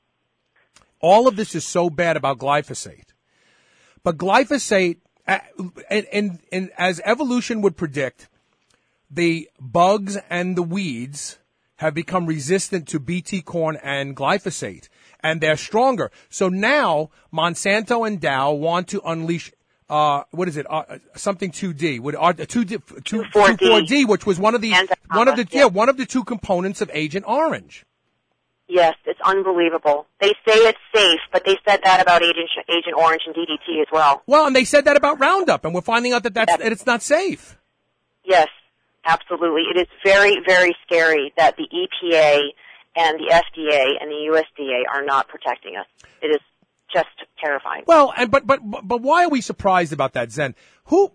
All of this is so bad about glyphosate, but glyphosate, uh, and, and, and as evolution would predict, the bugs and the weeds have become resistant to B T corn and glyphosate, and they're stronger. So now Monsanto and Dow want to unleash, uh, what is it, uh, something two D, what, uh, two D, two, four D, which was one of the, one of the, yeah, one of the two components of Agent Orange. Yes, it's unbelievable. They say it's safe, but they said that about Agent, Agent Orange and D D T as well. Well, and they said that about Roundup, and we're finding out that that's, yes. that it's not safe. Yes. Absolutely. It is very, very scary that the E P A and the F D A and the U S D A are not protecting us. It is just terrifying. Well, and but but but why are we surprised about that, Zen? Who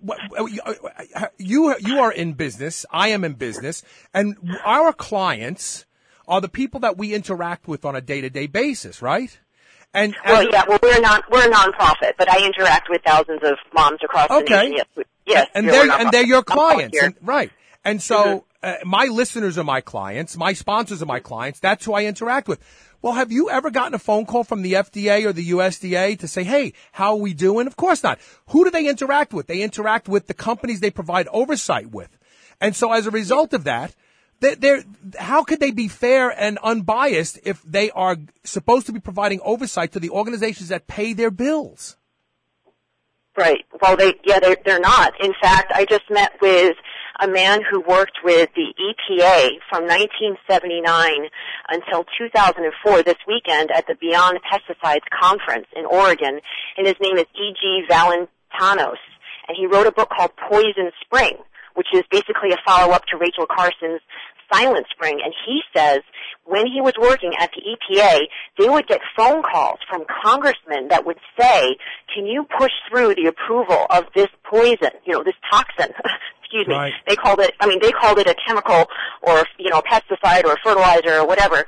you you are in business, I am in business, and our clients are the people that we interact with on a day-to-day basis, right? And well, yeah, well, we're not we're a nonprofit, but I interact with thousands of moms across okay. the nation. Yes, yes, and they're and they're your clients, and, right? And so, uh, my listeners are my clients, my sponsors are my clients, that's who I interact with. Well, have you ever gotten a phone call from the F D A or the U S D A to say, hey, how are we doing? Of course not. Who do they interact with? They interact with the companies they provide oversight with. And so as a result of that, they're, they're, how could they be fair and unbiased if they are supposed to be providing oversight to the organizations that pay their bills? Right. Well, they, yeah, they're, they're not. In fact, I just met with a man who worked with the E P A from nineteen seventy-nine until two thousand four this weekend at the Beyond Pesticides Conference in Oregon, and his name is E G Valentanos, and he wrote a book called Poison Spring, which is basically a follow-up to Rachel Carson's Silent Spring, and he says when he was working at the E P A, they would get phone calls from congressmen that would say, can you push through the approval of this poison, you know, this toxin? Excuse me. Right. They called it, I mean, they called it a chemical or, you know, pesticide or fertilizer or whatever.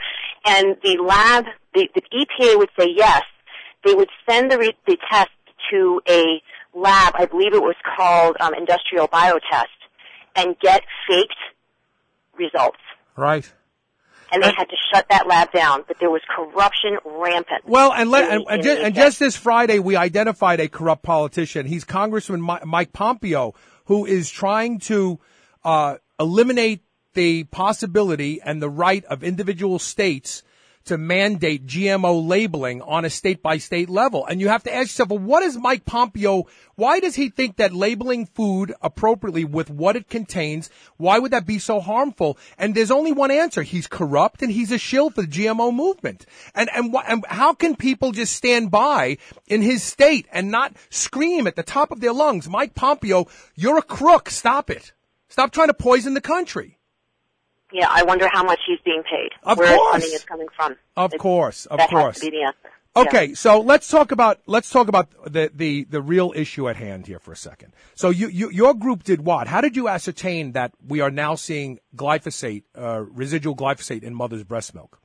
and the lab, the, the E P A would say yes. They would send the, re- the test to a lab, I believe it was called um, Industrial Biotest, and get faked results. Right. And they had to shut that lab down, but there was corruption rampant. Well, and, let, and, and, just, and just this Friday, we identified a corrupt politician. He's Congressman Mike Pompeo, who is trying to uh, eliminate the possibility and the right of individual states to mandate G M O labeling on a state-by-state level. And you have to ask yourself, well, what is Mike Pompeo, why does he think that labeling food appropriately with what it contains, why would that be so harmful? And there's only one answer. He's corrupt and he's a shill for the G M O movement. And, and, wh- and how can people just stand by in his state and not scream at the top of their lungs, Mike Pompeo, you're a crook, stop it. Stop trying to poison the country. Yeah, I wonder how much he's being paid. Of where course. funding is coming from. Of it's, course, of that course. That has to be the answer. Okay, yeah. so let's talk about let's talk about the, the, the real issue at hand here for a second. So you, you your group did what? How did you ascertain that we are now seeing glyphosate, uh, residual glyphosate in mother's breast milk?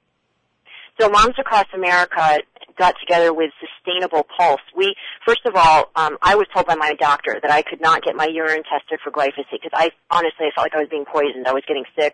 So Moms Across America got together with Sustainable Pulse. We, first of all, um, I was told by my doctor that I could not get my urine tested for glyphosate because I honestly I felt like I was being poisoned. I was getting sick.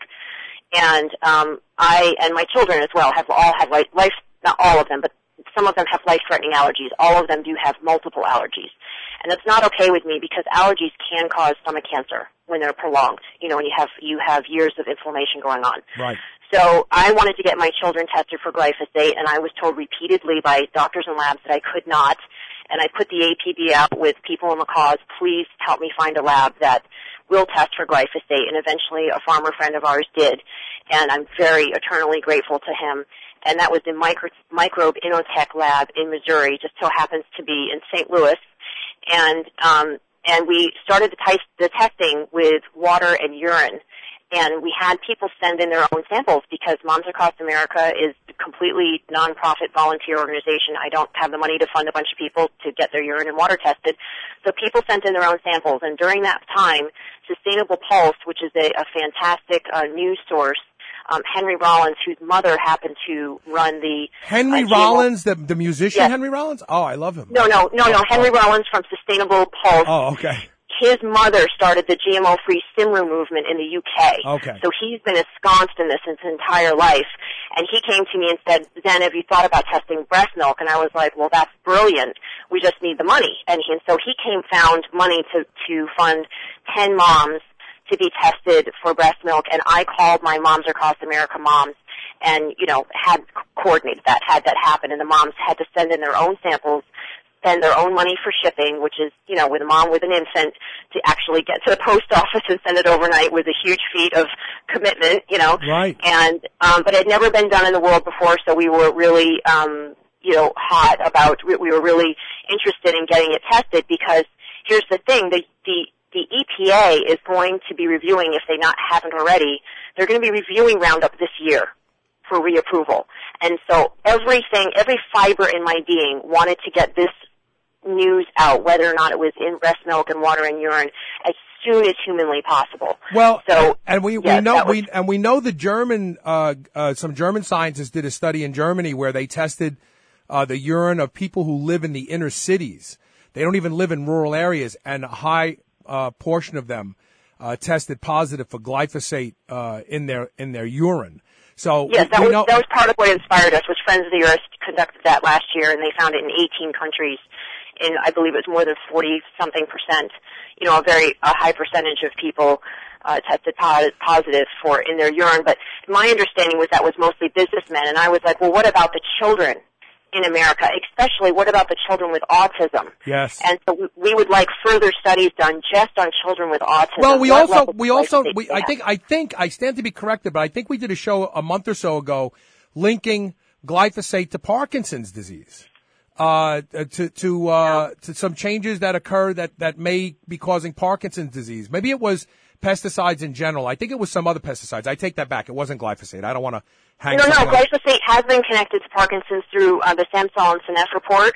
And um, I and my children as well have all had life, life, not all of them, but some of them have life-threatening allergies. All of them do have multiple allergies. And that's not okay with me because allergies can cause stomach cancer when they're prolonged, you know, when you have, you have years of inflammation going on. Right. So I wanted to get my children tested for glyphosate, and I was told repeatedly by doctors and labs that I could not. And I put the A P B out with people in the cause, please help me find a lab that will test for glyphosate. And eventually a farmer friend of ours did. And I'm very eternally grateful to him. And that was the micro, Microbe Innotech lab in Missouri, just so happens to be in Saint Louis. And, um, and we started the, t- the testing with water and urine. And we had people send in their own samples because Moms Across America is a completely nonprofit volunteer organization. I don't have the money to fund a bunch of people to get their urine and water tested. So people sent in their own samples. And during that time, Sustainable Pulse, which is a, a fantastic uh, news source, um, Henry Rollins, whose mother happened to run the... Henry uh, Rollins, the, the musician yes. Henry Rollins? Oh, I love him. No, no, no, no. Henry Rollins from Sustainable Pulse. Oh, okay. His mother started the G M O-free Simru movement in the U K. Okay. So he's been ensconced in this his entire life. And he came to me and said, Zen, have you thought about testing breast milk? And I was like, well, that's brilliant. We just need the money. And, he, and so he came, found money to, to fund ten moms to be tested for breast milk. And I called my Moms Across America moms and, you know, had coordinated that, had that happen. And the moms had to send in their own samples, spend their own money for shipping, which is, you know, with a mom with an infant, to actually get to the post office and send it overnight was a huge feat of commitment, you know. Right. And, um, but it had never been done in the world before, so we were really, um, you know, hot about, we were really interested in getting it tested because here's the thing, the, the, the E P A is going to be reviewing, if they not haven't already, they're going to be reviewing Roundup this year for reapproval. And so everything, every fiber in my being wanted to get this news out, whether or not it was in breast milk and water and urine, as soon as humanly possible. Well, so and we, yeah, we know was, we and we know the German uh, uh, some German scientists did a study in Germany where they tested uh, the urine of people who live in the inner cities. They don't even live in rural areas, and a high uh, portion of them uh, tested positive for glyphosate uh, in their in their urine. So yes, that we was know, that was part of what inspired us. Was Friends of the Earth conducted that last year, and they found it in eighteen countries. In I believe it was more than forty something percent. You know, a very a high percentage of people uh, tested po- positive for in their urine. But my understanding was that was mostly businessmen, and I was like, well, what about the children in America? Especially, what about the children with autism? Yes. And so we, we would like further studies done just on children with autism. Well, we What also we also glyphosate we, they I have. think I think I stand to be corrected, but I think we did a show a month or so ago linking glyphosate to Parkinson's disease. Uh, to to uh, to some changes that occur that, that may be causing Parkinson's disease. Maybe it was pesticides in general. I think it was some other pesticides. I take that back. It wasn't glyphosate. I don't want to hang. No, no, something on- glyphosate has been connected to Parkinson's through uh, the Samsol and Senef report,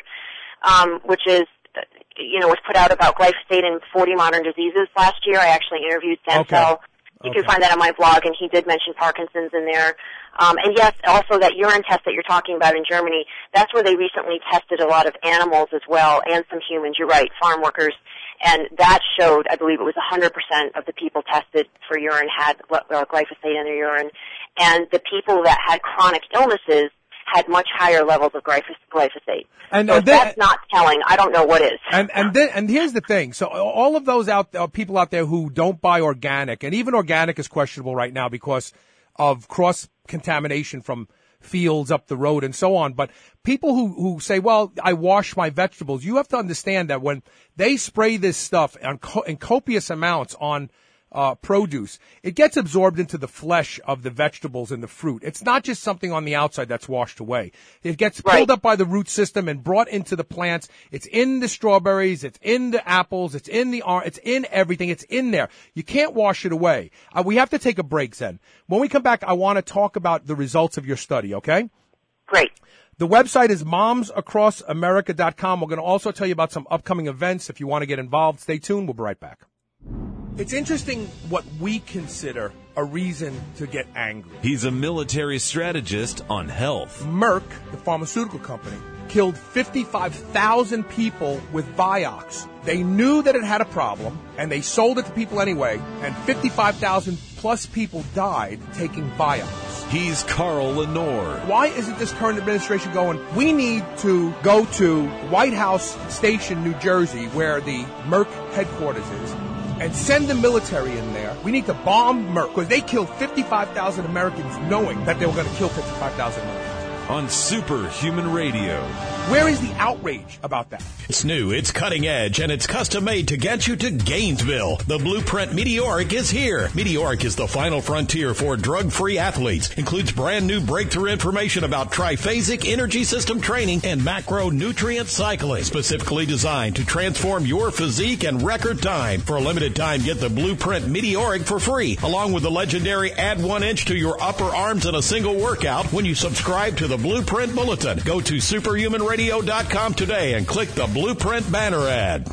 um, which is, you know, was put out about glyphosate in forty modern diseases last year. I actually interviewed Samsol Okay. You Okay. can find that on my blog, and he did mention Parkinson's in there. Um, and yes, also that urine test that you're talking about in Germany, that's where they recently tested a lot of animals as well, and some humans, you're right, farm workers. And that showed, I believe it was one hundred percent of the people tested for urine had glyphosate in their urine. And the people that had chronic illnesses had much higher levels of glyphosate. And, so and if then, that's not telling, I don't know what is. And and then, and here's the thing. So all of those out uh, people out there who don't buy organic, and even organic is questionable right now because of cross contamination from fields up the road and so on. But people who, who say, well, I wash my vegetables, you have to understand that when they spray this stuff in, co- in copious amounts on uh, produce, it gets absorbed into the flesh of the vegetables and the fruit. It's not just something on the outside that's washed away. It gets Right. pulled up by the root system and brought into the plants. It's in the strawberries. It's in the apples. It's in the or- It's in everything. It's in there. You can't wash it away. Uh, we have to take a break, Zen. When we come back, I want to talk about the results of your study, okay? Great. The website is moms across america dot com. We're going to also tell you about some upcoming events. If you want to get involved, stay tuned. We'll be right back. It's interesting what we consider a reason to get angry. He's a military strategist on health. Merck, the pharmaceutical company, killed fifty-five thousand people with Vioxx. They knew that it had a problem, and they sold it to people anyway, and fifty-five thousand plus people died taking Vioxx. He's Carl Lenore. Why isn't this current administration going, we need to go to White House Station, New Jersey, where the Merck headquarters is, and send the military in there. We need to bomb Merck, because they killed fifty-five thousand Americans knowing that they were going to kill fifty-five thousand Americans. On Superhuman Radio. Where is the outrage about that? It's new, it's cutting edge, and it's custom made to get you to Gainesville. The Blueprint Meteoric is here. Meteoric is the final frontier for drug-free athletes. Includes brand new breakthrough information about triphasic energy system training and macronutrient cycling, specifically designed to transform your physique in record time. For a limited time, get the Blueprint Meteoric for free, along with the legendary Add One Inch to Your Upper Arms in a single workout when you subscribe to the Blueprint Bulletin. Go to superhuman radio dot com today and click the Blueprint banner ad.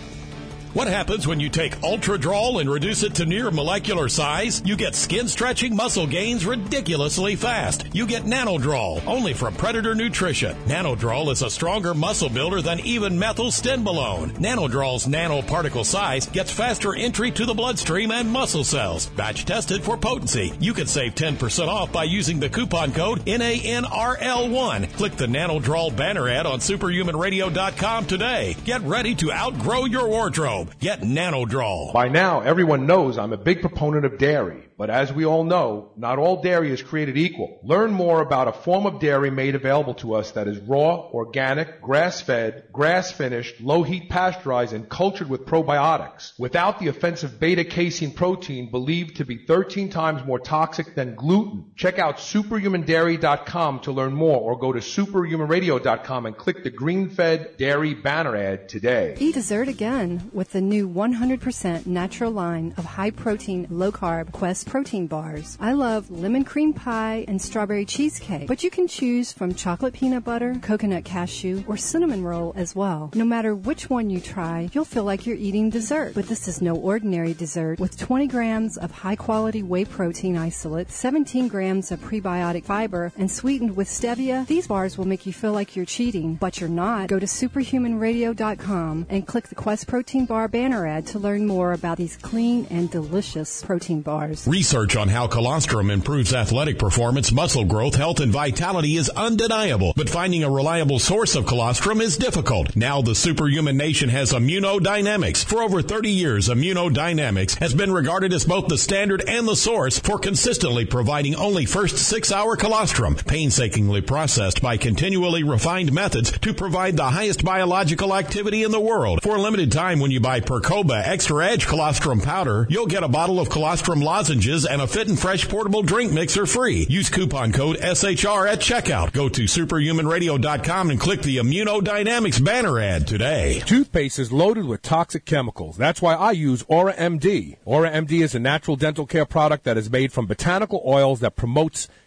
What happens when you take Ultradrol and reduce it to near molecular size? You get skin-stretching muscle gains ridiculously fast. You get Nanodrol, only from Predator Nutrition. Nanodrol is a stronger muscle builder than even methylstimolone. Nanodrol's nanoparticle size gets faster entry to the bloodstream and muscle cells. Batch tested for potency. You can save ten percent off by using the coupon code N A N R L one. Click the Nanodrol banner ad on superhuman radio dot com today. Get ready to outgrow your wardrobe. Get Nanodrol. By now, everyone knows I'm a big proponent of dairy. But as we all know, not all dairy is created equal. Learn more about a form of dairy made available to us that is raw, organic, grass-fed, grass-finished, low-heat pasteurized, and cultured with probiotics, without the offensive beta-casein protein believed to be thirteen times more toxic than gluten. Check out superhuman dairy dot com to learn more, or go to superhuman radio dot com and click the green-fed dairy banner ad today. Eat dessert again with the new one hundred percent natural line of high-protein, low-carb Quest protein bars. I love lemon cream pie and strawberry cheesecake, but you can choose from chocolate peanut butter, coconut cashew, or cinnamon roll as well. No matter which one you try, you'll feel like you're eating dessert. But this is no ordinary dessert. With twenty grams of high-quality whey protein isolate, seventeen grams of prebiotic fiber, and sweetened with stevia, these bars will make you feel like you're cheating, but you're not. Go to superhuman radio dot com and click the Quest Protein Bar banner ad to learn more about these clean and delicious protein bars. Research on how colostrum improves athletic performance, muscle growth, health, and vitality is undeniable, but finding a reliable source of colostrum is difficult. Now the Superhuman Nation has Immunodynamics. For over thirty years, Immunodynamics has been regarded as both the standard and the source for consistently providing only first six-hour colostrum, painstakingly processed by continually refined methods to provide the highest biological activity in the world. For a limited time, when you buy Percoba Extra Edge Colostrum Powder, you'll get a bottle of colostrum lozenges and a fit and fresh portable drink mixer free. Use coupon code S H R at checkout. Go to superhuman radio dot com and click the Immunodynamics banner ad today. Toothpaste is loaded with toxic chemicals. That's why I use Aura M D. Aura M D is a natural dental care product that is made from botanical oils that promotes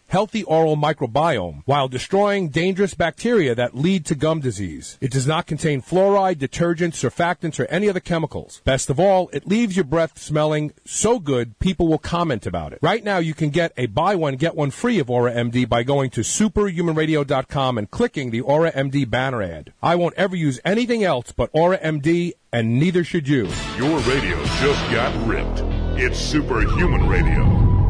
healthy oral microbiome while destroying dangerous bacteria that lead to gum disease. It does not contain fluoride, detergents, surfactants, or any other chemicals. Best of all, it leaves your breath smelling so good people will comment about it. Right now, you can get a buy one, get one free of Aura M D by going to superhuman radio dot com and clicking the Aura M D banner ad. I won't ever use anything else but Aura M D, and neither should you. Your radio just got ripped. It's Superhuman Radio.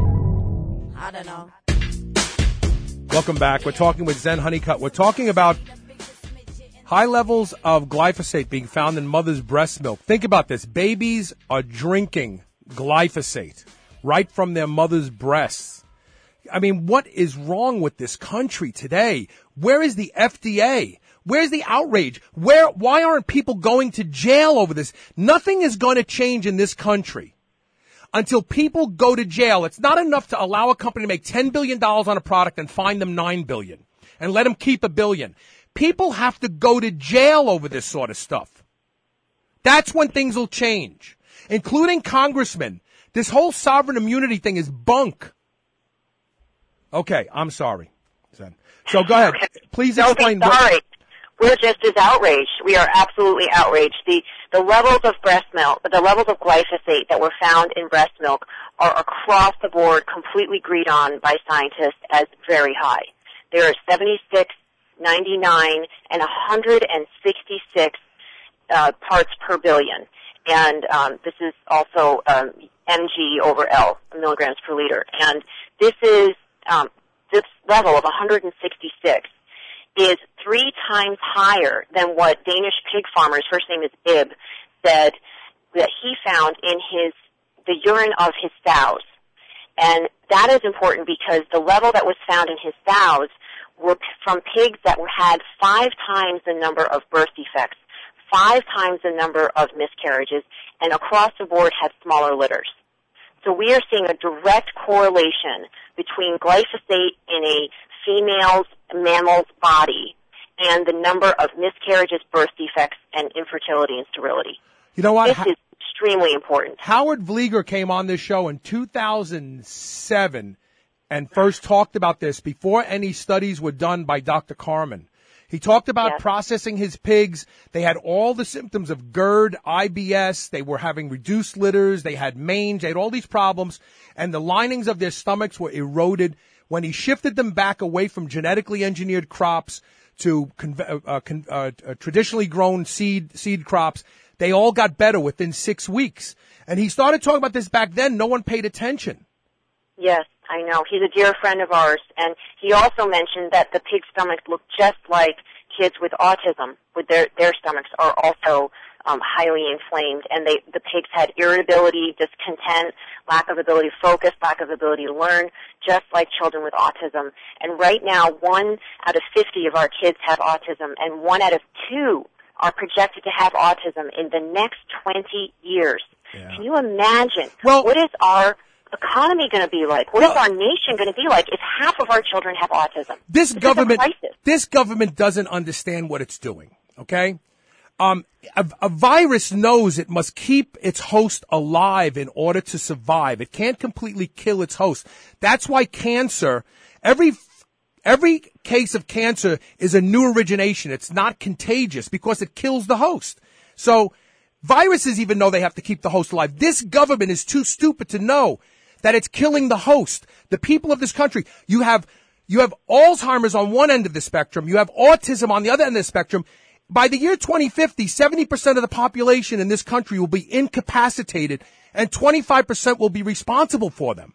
I don't know. Welcome back. We're talking with Zen Honeycutt. We're talking about high levels of glyphosate being found in mother's breast milk. Think about this. Babies are drinking glyphosate right from their mother's breasts. I mean, what is wrong with this country today? Where is the F D A? Where's the outrage? Where, why aren't people going to jail over this? Nothing is going to change in this country until people go to jail. It's not enough to allow a company to make ten billion dollars on a product and fine them nine billion dollars and let them keep a billion. People have to go to jail over this sort of stuff. That's when things will change, including congressmen. This whole sovereign immunity thing is bunk. Okay, I'm sorry. So go ahead. Please explain. Don't be sorry. What- We're just as outraged. We are absolutely outraged. The the levels of breast milk, the levels of glyphosate that were found in breast milk are across the board completely agreed on by scientists as very high. There are seventy-six, ninety-nine, and one hundred sixty-six uh, parts per billion. And um, this is also um, M G over L, milligrams per liter. And this is um, this level of one hundred sixty-six is three times higher than what Danish pig farmers, first name is Ib, said that he found in his the urine of his sows. And that is important because the level that was found in his sows were from pigs that were, had five times the number of birth defects, five times the number of miscarriages, and across the board had smaller litters. So we are seeing a direct correlation between glyphosate in a female's mammal's body and the number of miscarriages, birth defects, and infertility and sterility. You know what? This is extremely important. Howard Vlieger came on this show in two thousand seven and first talked about this before any studies were done by Doctor Carmen. He talked about yes. processing his pigs. They had all the symptoms of GERD, I B S. They were having reduced litters. They had mange. They had all these problems, and the linings of their stomachs were eroded. When he shifted them back away from genetically engineered crops to uh, uh, uh, traditionally grown seed seed crops, they all got better within six weeks. And he started talking about this back then. No one paid attention. Yes, I know. He's a dear friend of ours. And he also mentioned that the pig stomachs look just like kids with autism, with their, their stomachs are also um, highly inflamed. And they, the pigs had irritability, discontent, lack of ability to focus, lack of ability to learn, just like children with autism. And right now, one out of fifty of our kids have autism, and one out of two are projected to have autism in the next twenty years. Yeah. Can you imagine? Well, what is our economy going to be like? What well, is our nation going to be like if half of our children have autism? This, this government, is a crisis. This government doesn't understand what it's doing. Okay, um, a, a virus knows it must keep its host alive in order to survive. It can't completely kill its host. That's why cancer, every every case of cancer is a new origination. It's not contagious because it kills the host. So viruses even know they have to keep the host alive. This government is too stupid to know that it's killing the host. The people of this country, you have you have Alzheimer's on one end of the spectrum. You have autism on the other end of the spectrum. By the year twenty fifty, seventy percent of the population in this country will be incapacitated, and twenty-five percent will be responsible for them.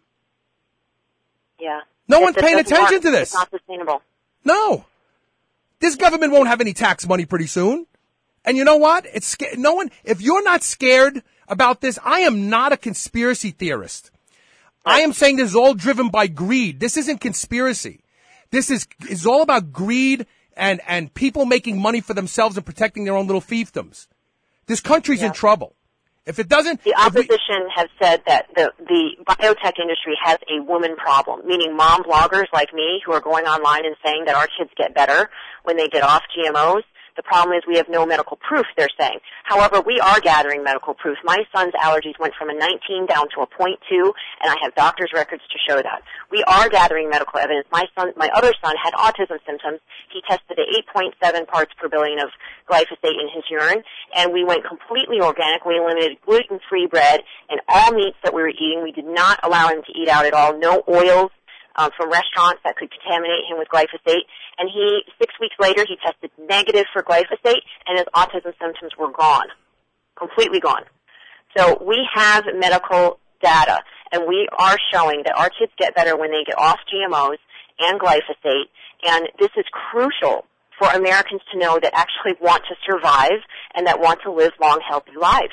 Yeah. No If one's paying attention work, to this. It's not sustainable. No. This government won't have any tax money pretty soon. And you know what? It's sca- no one, if you're not scared about this, I am not a conspiracy theorist. I am saying this is all driven by greed. This isn't conspiracy. This is, is all about greed and, and people making money for themselves and protecting their own little fiefdoms. This country's yeah. in trouble. If it doesn't... The opposition we, have said that the, the biotech industry has a woman problem, meaning mom bloggers like me who are going online and saying that our kids get better when they get off G M Os. The problem is we have no medical proof, they're saying. However, we are gathering medical proof. My son's allergies went from a nineteen down to a point two, and I have doctor's records to show that. We are gathering medical evidence. My son, my other son had autism symptoms. He tested at eight point seven parts per billion of glyphosate in his urine, and we went completely organic. We eliminated gluten-free bread and all meats that we were eating. We did not allow him to eat out at all. No oils um, from restaurants that could contaminate him with glyphosate. And he, six weeks later, he tested negative for glyphosate, and his autism symptoms were gone, completely gone. So we have medical data, and we are showing that our kids get better when they get off G M Os and glyphosate, and this is crucial for Americans to know that actually want to survive and that want to live long, healthy lives.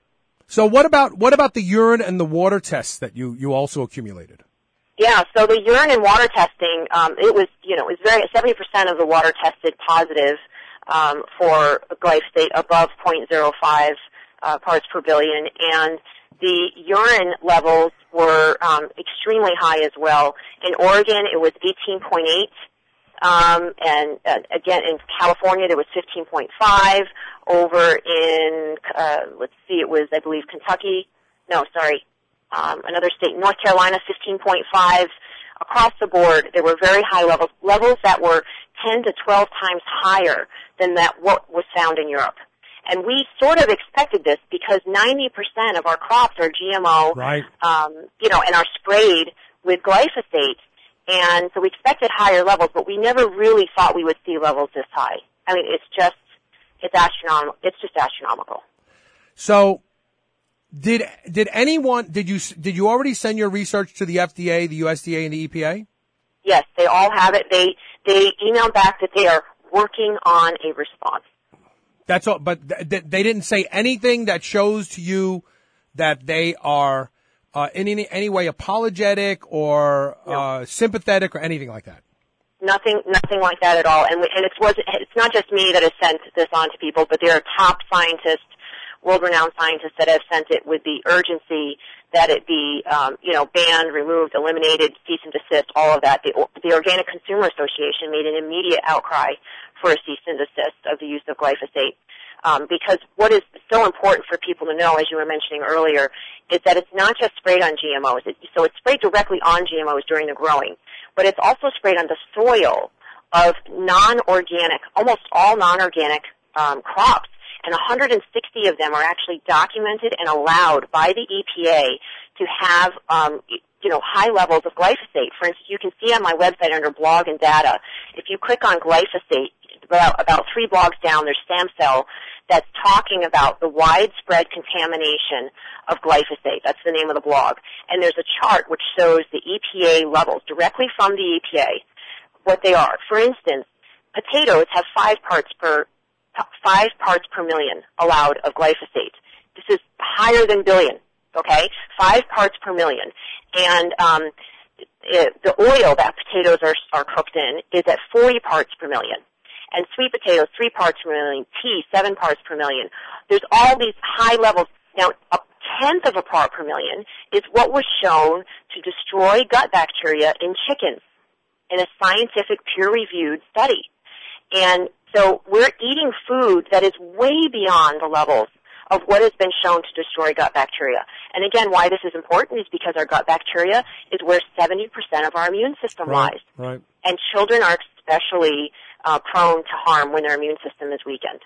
So what about what about the urine and the water tests that you, you also accumulated? Yeah, so the urine and water testing, um, it was, you know, it was very, seventy percent of the water tested positive um, for glyphosate above zero point zero five uh, parts per billion, and the urine levels were um, extremely high as well. In Oregon, it was eighteen point eight, um, and uh, again, in California, there was fifteen point five. Over in, uh, let's see, it was, I believe, Kentucky. No, sorry. Um, another state, North Carolina, fifteen point five. Across the board, there were very high levels, levels that were ten to twelve times higher than that what was found in Europe. And we sort of expected this because ninety percent of our crops are G M O, right. um, you know, and are sprayed with glyphosate. And so we expected higher levels, but we never really thought we would see levels this high. I mean, it's just, it's astronomical. It's just astronomical. So, Did did anyone did you did you already send your research to the F D A, the U S D A, and the E P A? Yes, they all have it. They they emailed back that they are working on a response. That's all, but th- th- they didn't say anything that shows to you that they are uh, in any, any way apologetic or no. uh, sympathetic or anything like that. Nothing, nothing like that at all. And we, and it was it's not just me that has sent this on to people, but there are top scientists, world-renowned scientists that have sent it with the urgency that it be, um, you know, banned, removed, eliminated, cease and desist, all of that. The, the Organic Consumer Association made an immediate outcry for a cease and desist of the use of glyphosate. Um, because what is so important for people to know, as you were mentioning earlier, is that it's not just sprayed on G M Os. It, so it's sprayed directly on G M Os during the growing, but it's also sprayed on the soil of non-organic, almost all non-organic um, crops. And one hundred sixty of them are actually documented and allowed by the E P A to have, um, you know, high levels of glyphosate. For instance, you can see on my website under blog and data, if you click on glyphosate, about, about three blogs down, there's StamCell that's talking about the widespread contamination of glyphosate. That's the name of the blog. And there's a chart which shows the E P A levels directly from the E P A, what they are. For instance, potatoes have five parts per five parts per million allowed of glyphosate. This is higher than billion, okay? Five parts per million. And um, it, the oil that potatoes are, are cooked in is at forty parts per million. And sweet potatoes, three parts per million. Tea, seven parts per million. There's all these high levels. Now, a tenth of a part per million is what was shown to destroy gut bacteria in chickens in a scientific peer-reviewed study. And so we're eating food that is way beyond the levels of what has been shown to destroy gut bacteria. And again, why this is important is because our gut bacteria is where seventy percent of our immune system right, lies. Right. And children are especially uh, prone to harm when their immune system is weakened.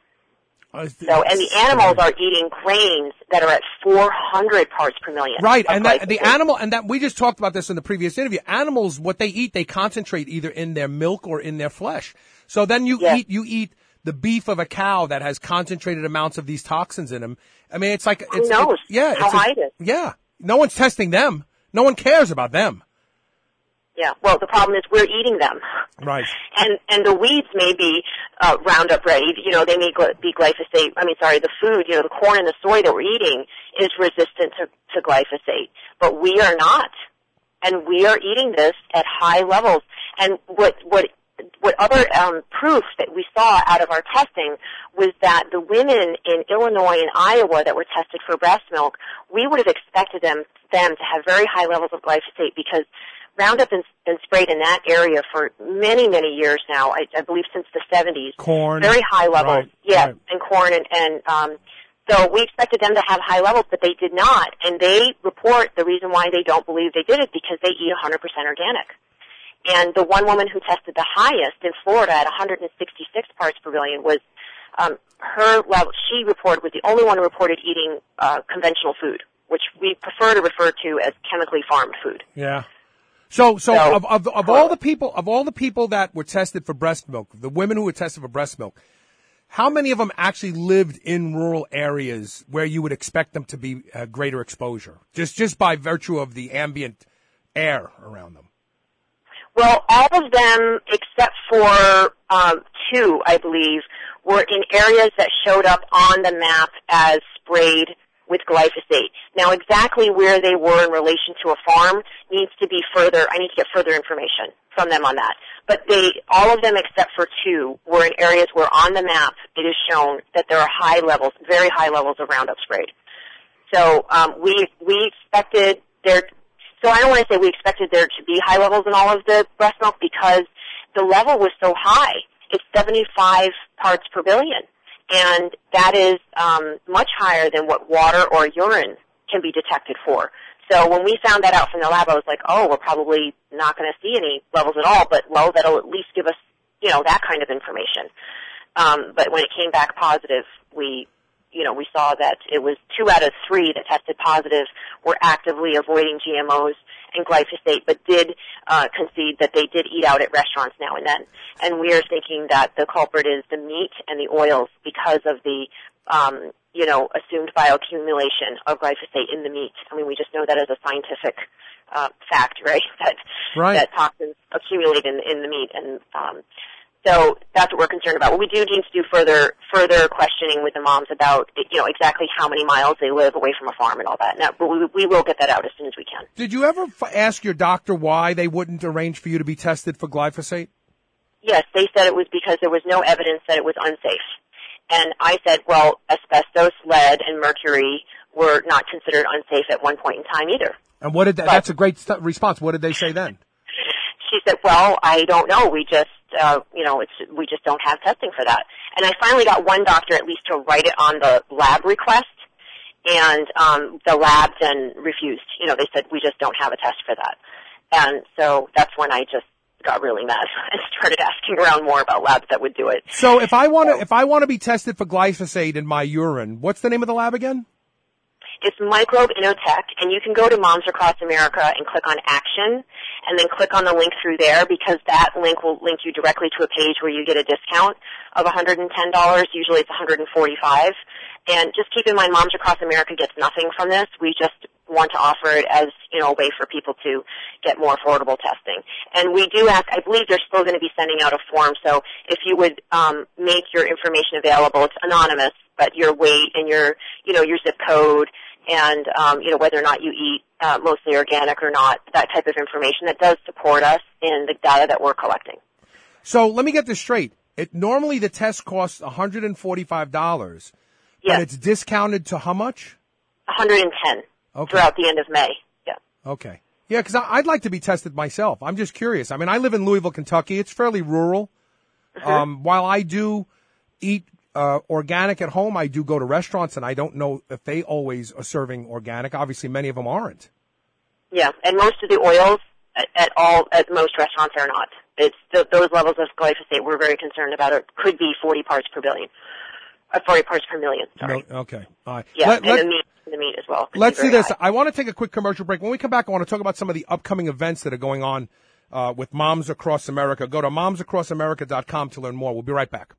Uh, so, and the animals are eating grains that are at four hundred parts per million. Right, and that, the animal, and that we just talked about this in the previous interview. Animals, what they eat, they concentrate either in their milk or in their flesh. So then you yes. eat, you eat the beef of a cow that has concentrated amounts of these toxins in them. I mean, it's like, it's, who knows it, yeah, how it's high a, it is. Yeah, no one's testing them. No one cares about them. Yeah, well, the problem is we're eating them. Right. And and the weeds may be uh, Roundup ready. You know, they may gl- be glyphosate. I mean, sorry, the food, you know, the corn and the soy that we're eating is resistant to, to glyphosate. But we are not. And we are eating this at high levels. And what what what other um, proof that we saw out of our testing was that the women in Illinois and Iowa that were tested for breast milk, we would have expected them them to have very high levels of glyphosate because Roundup been, been sprayed in that area for many, many years now. I, I believe since the seventies. Corn. Very high levels. Right, yeah, right. and corn and, and um, so we expected them to have high levels, but they did not. And they report the reason why they don't believe they did it because they eat one hundred percent organic. And the one woman who tested the highest in Florida at one hundred sixty-six parts per billion was um, her level. She reported was the only one who reported eating uh, conventional food, which we prefer to refer to as chemically farmed food. Yeah. So, so, So, of, of, of all the people, of all the people that were tested for breast milk, the women who were tested for breast milk, how many of them actually lived in rural areas where you would expect them to be uh, greater exposure, just just by virtue of the ambient air around them? Well, all of them except for um, two, I believe, were in areas that showed up on the map as sprayed with glyphosate. Now, exactly where they were in relation to a farm needs to be further. I need to get further information from them on that. But they, all of them except for two, were in areas where on the map it is shown that there are high levels, very high levels of Roundup sprayed. So um, we we expected there. So I don't want to say we expected there to be high levels in all of the breast milk because the level was so high. It's seventy-five parts per billion. And that is um, much higher than what water or urine can be detected for. So when we found that out from the lab, I was like, oh, we're probably not going to see any levels at all, but, well, that'll at least give us, you know, that kind of information. Um, but when it came back positive, we, you know, we saw that it was two out of three that tested positive were actively avoiding G M Os and glyphosate, but did uh, concede that they did eat out at restaurants now and then. And we are thinking that the culprit is the meat and the oils because of the, um, you know, assumed bioaccumulation of glyphosate in the meat. I mean, we just know that as a scientific uh, fact, right? That right. that toxins accumulate in, in the meat, and um, so that's what we're concerned about. Well, we do need to do further further questioning with the moms about, you know, exactly how many miles they live away from a farm and all that. Now, but we, we will get that out as soon as we can. Did you ever f- ask your doctor why they wouldn't arrange for you to be tested for glyphosate? Yes, they said it was because there was no evidence that it was unsafe. And I said, well, asbestos, lead, and mercury were not considered unsafe at one point in time either. And what did that, but, that's a great st- response. What did they say then? She said, well, I don't know. We just, uh, you know, it's, we just don't have testing for that. And I finally got one doctor at least to write it on the lab request, and um, the lab then refused. You know, they said, we just don't have a test for that. And so that's when I just got really mad and started asking around more about labs that would do it. So if I want to, if I want to be tested for glyphosate in my urine, what's the name of the lab again? It's Microbe Innotech, and you can go to Moms Across America and click on Action, and then click on the link through there, because that link will link you directly to a page where you get a discount of one hundred ten dollars. Usually it's one hundred forty-five dollars. And just keep in mind, Moms Across America gets nothing from this. We just want to offer it as, you know, a way for people to get more affordable testing. And we do ask, I believe they're still going to be sending out a form, so if you would um, make your information available, it's anonymous, but your weight and your, you know, your zip code, and, um, you know, whether or not you eat uh, mostly organic or not, that type of information that does support us in the data that we're collecting. So let me get this straight. It normally the test costs one hundred forty-five dollars, yes. but it's discounted to how much? one hundred ten dollars okay. throughout the end of May. Yeah. Okay. Yeah, because I'd like to be tested myself. I'm just curious. I mean, I live in Louisville, Kentucky. It's fairly rural. Mm-hmm. Um, while I do eat Uh, organic at home, I do go to restaurants, and I don't know if they always are serving organic. Obviously, many of them aren't. Yeah, and most of the oils at, at all, at most restaurants are not. It's th- those levels of glyphosate we're very concerned about. It could be forty parts per billion, uh, forty parts per million. Sorry. No, okay. All right. Yeah, let, and let, the meat, the meat as well. Let's do this. High. I want to take a quick commercial break. When we come back, I want to talk about some of the upcoming events that are going on uh, with Moms Across America. Go to moms across america dot com to learn more. We'll be right back.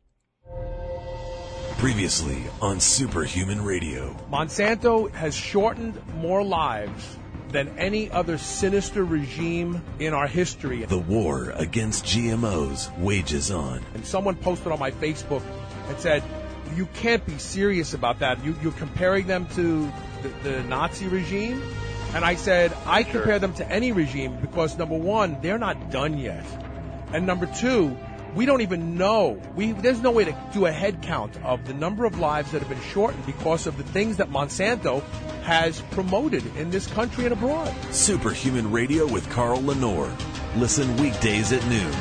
Previously on Superhuman Radio. Monsanto has shortened more lives than any other sinister regime in our history. The war against G M Os wages on. And someone posted on my Facebook and said, you can't be serious about that. You, you're comparing them to the, the Nazi regime? And I said, I compare them to any regime because, number one, they're not done yet. And number two, we don't even know. We There's no way to do a head count of the number of lives that have been shortened because of the things that Monsanto has promoted in this country and abroad. Superhuman Radio with Carl Lenore. Listen weekdays at noon.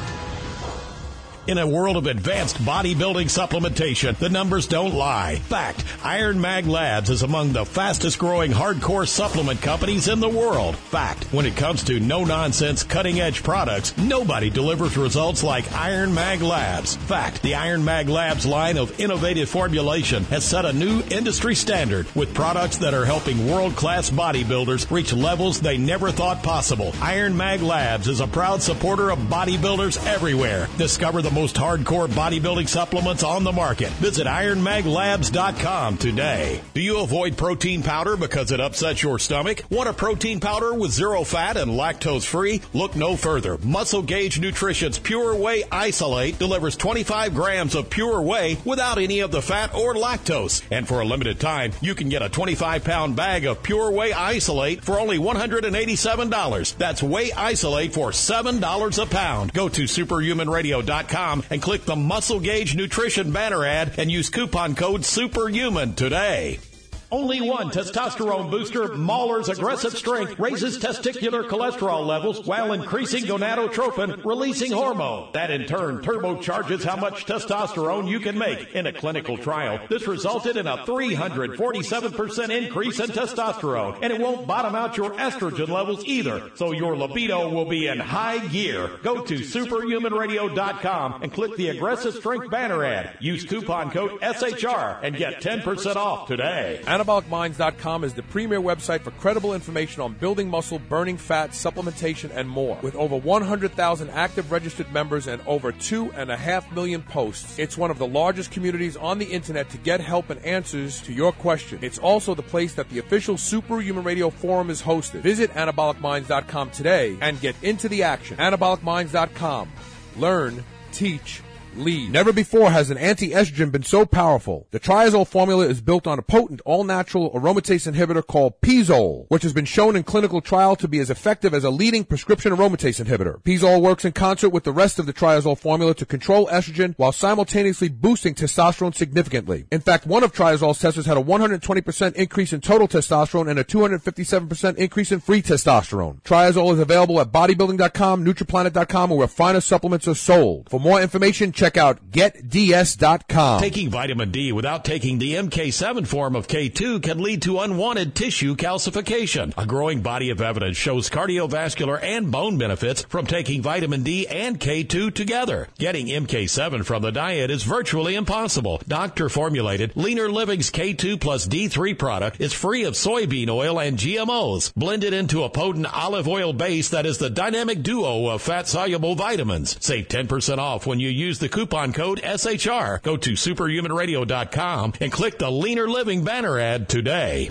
In a world of advanced bodybuilding supplementation, the numbers don't lie. Fact, Iron Mag Labs is among the fastest growing hardcore supplement companies in the world. Fact, when it comes to no-nonsense, cutting-edge products, nobody delivers results like Iron Mag Labs. Fact, the Iron Mag Labs line of innovative formulation has set a new industry standard with products that are helping world-class bodybuilders reach levels they never thought possible. Iron Mag Labs is a proud supporter of bodybuilders everywhere. Discover the most hardcore bodybuilding supplements on the market. Visit iron mag labs dot com today. Do you avoid protein powder because it upsets your stomach? Want a protein powder with zero fat and lactose free? Look no further. Muscle Gauge Nutrition's Pure Whey Isolate delivers twenty-five grams of pure whey without any of the fat or lactose. And for a limited time, you can get a twenty-five pound bag of Pure Whey Isolate for only one hundred eighty-seven dollars. That's Whey Isolate for seven dollars a pound. Go to superhuman radio dot com and click the Muscle Gauge Nutrition banner ad and use coupon code SUPERHUMAN today. Only one testosterone booster, Mahler's Aggressive Strength, raises testicular cholesterol levels while increasing gonadotropin, releasing hormone. That in turn turbocharges how much testosterone you can make. In a clinical trial, this resulted in a three hundred forty-seven percent increase in testosterone, and it won't bottom out your estrogen levels either, so your libido will be in high gear. Go to superhuman radio dot com and click the Aggressive Strength banner ad. Use coupon code S H R and get ten percent off today. anabolic minds dot com is the premier website for credible information on building muscle, burning fat, supplementation, and more. With over one hundred thousand active registered members and over two and a half million posts, it's one of the largest communities on the internet to get help and answers to your questions. It's also the place that the official Superhuman Radio Forum is hosted. Visit anabolic minds dot com today and get into the action. anabolic minds dot com. Learn, teach, lead. Never before has an anti-estrogen been so powerful. The Triazole formula is built on a potent all-natural aromatase inhibitor called Pizole, which has been shown in clinical trial to be as effective as a leading prescription aromatase inhibitor. Pizole works in concert with the rest of the Triazole formula to control estrogen while simultaneously boosting testosterone significantly. In fact, one of Triazole's testers had a one hundred twenty percent increase in total testosterone and a two hundred fifty-seven percent increase in free testosterone. Triazole is available at bodybuilding dot com, nutriplanet dot com, or where finer supplements are sold. For more information, check out get D S dot com. Taking vitamin D without taking the M K seven form of K two can lead to unwanted tissue calcification. A growing body of evidence shows cardiovascular and bone benefits from taking vitamin D and K two together. Getting M K seven from the diet is virtually impossible. Doctor-formulated Leaner Living's K two plus D three product is free of soybean oil and G M Os, blended into a potent olive oil base that is the dynamic duo of fat-soluble vitamins. Save ten percent off when you use the coupon code S H R. Go to superhuman radio dot com and click the Leaner Living banner ad today.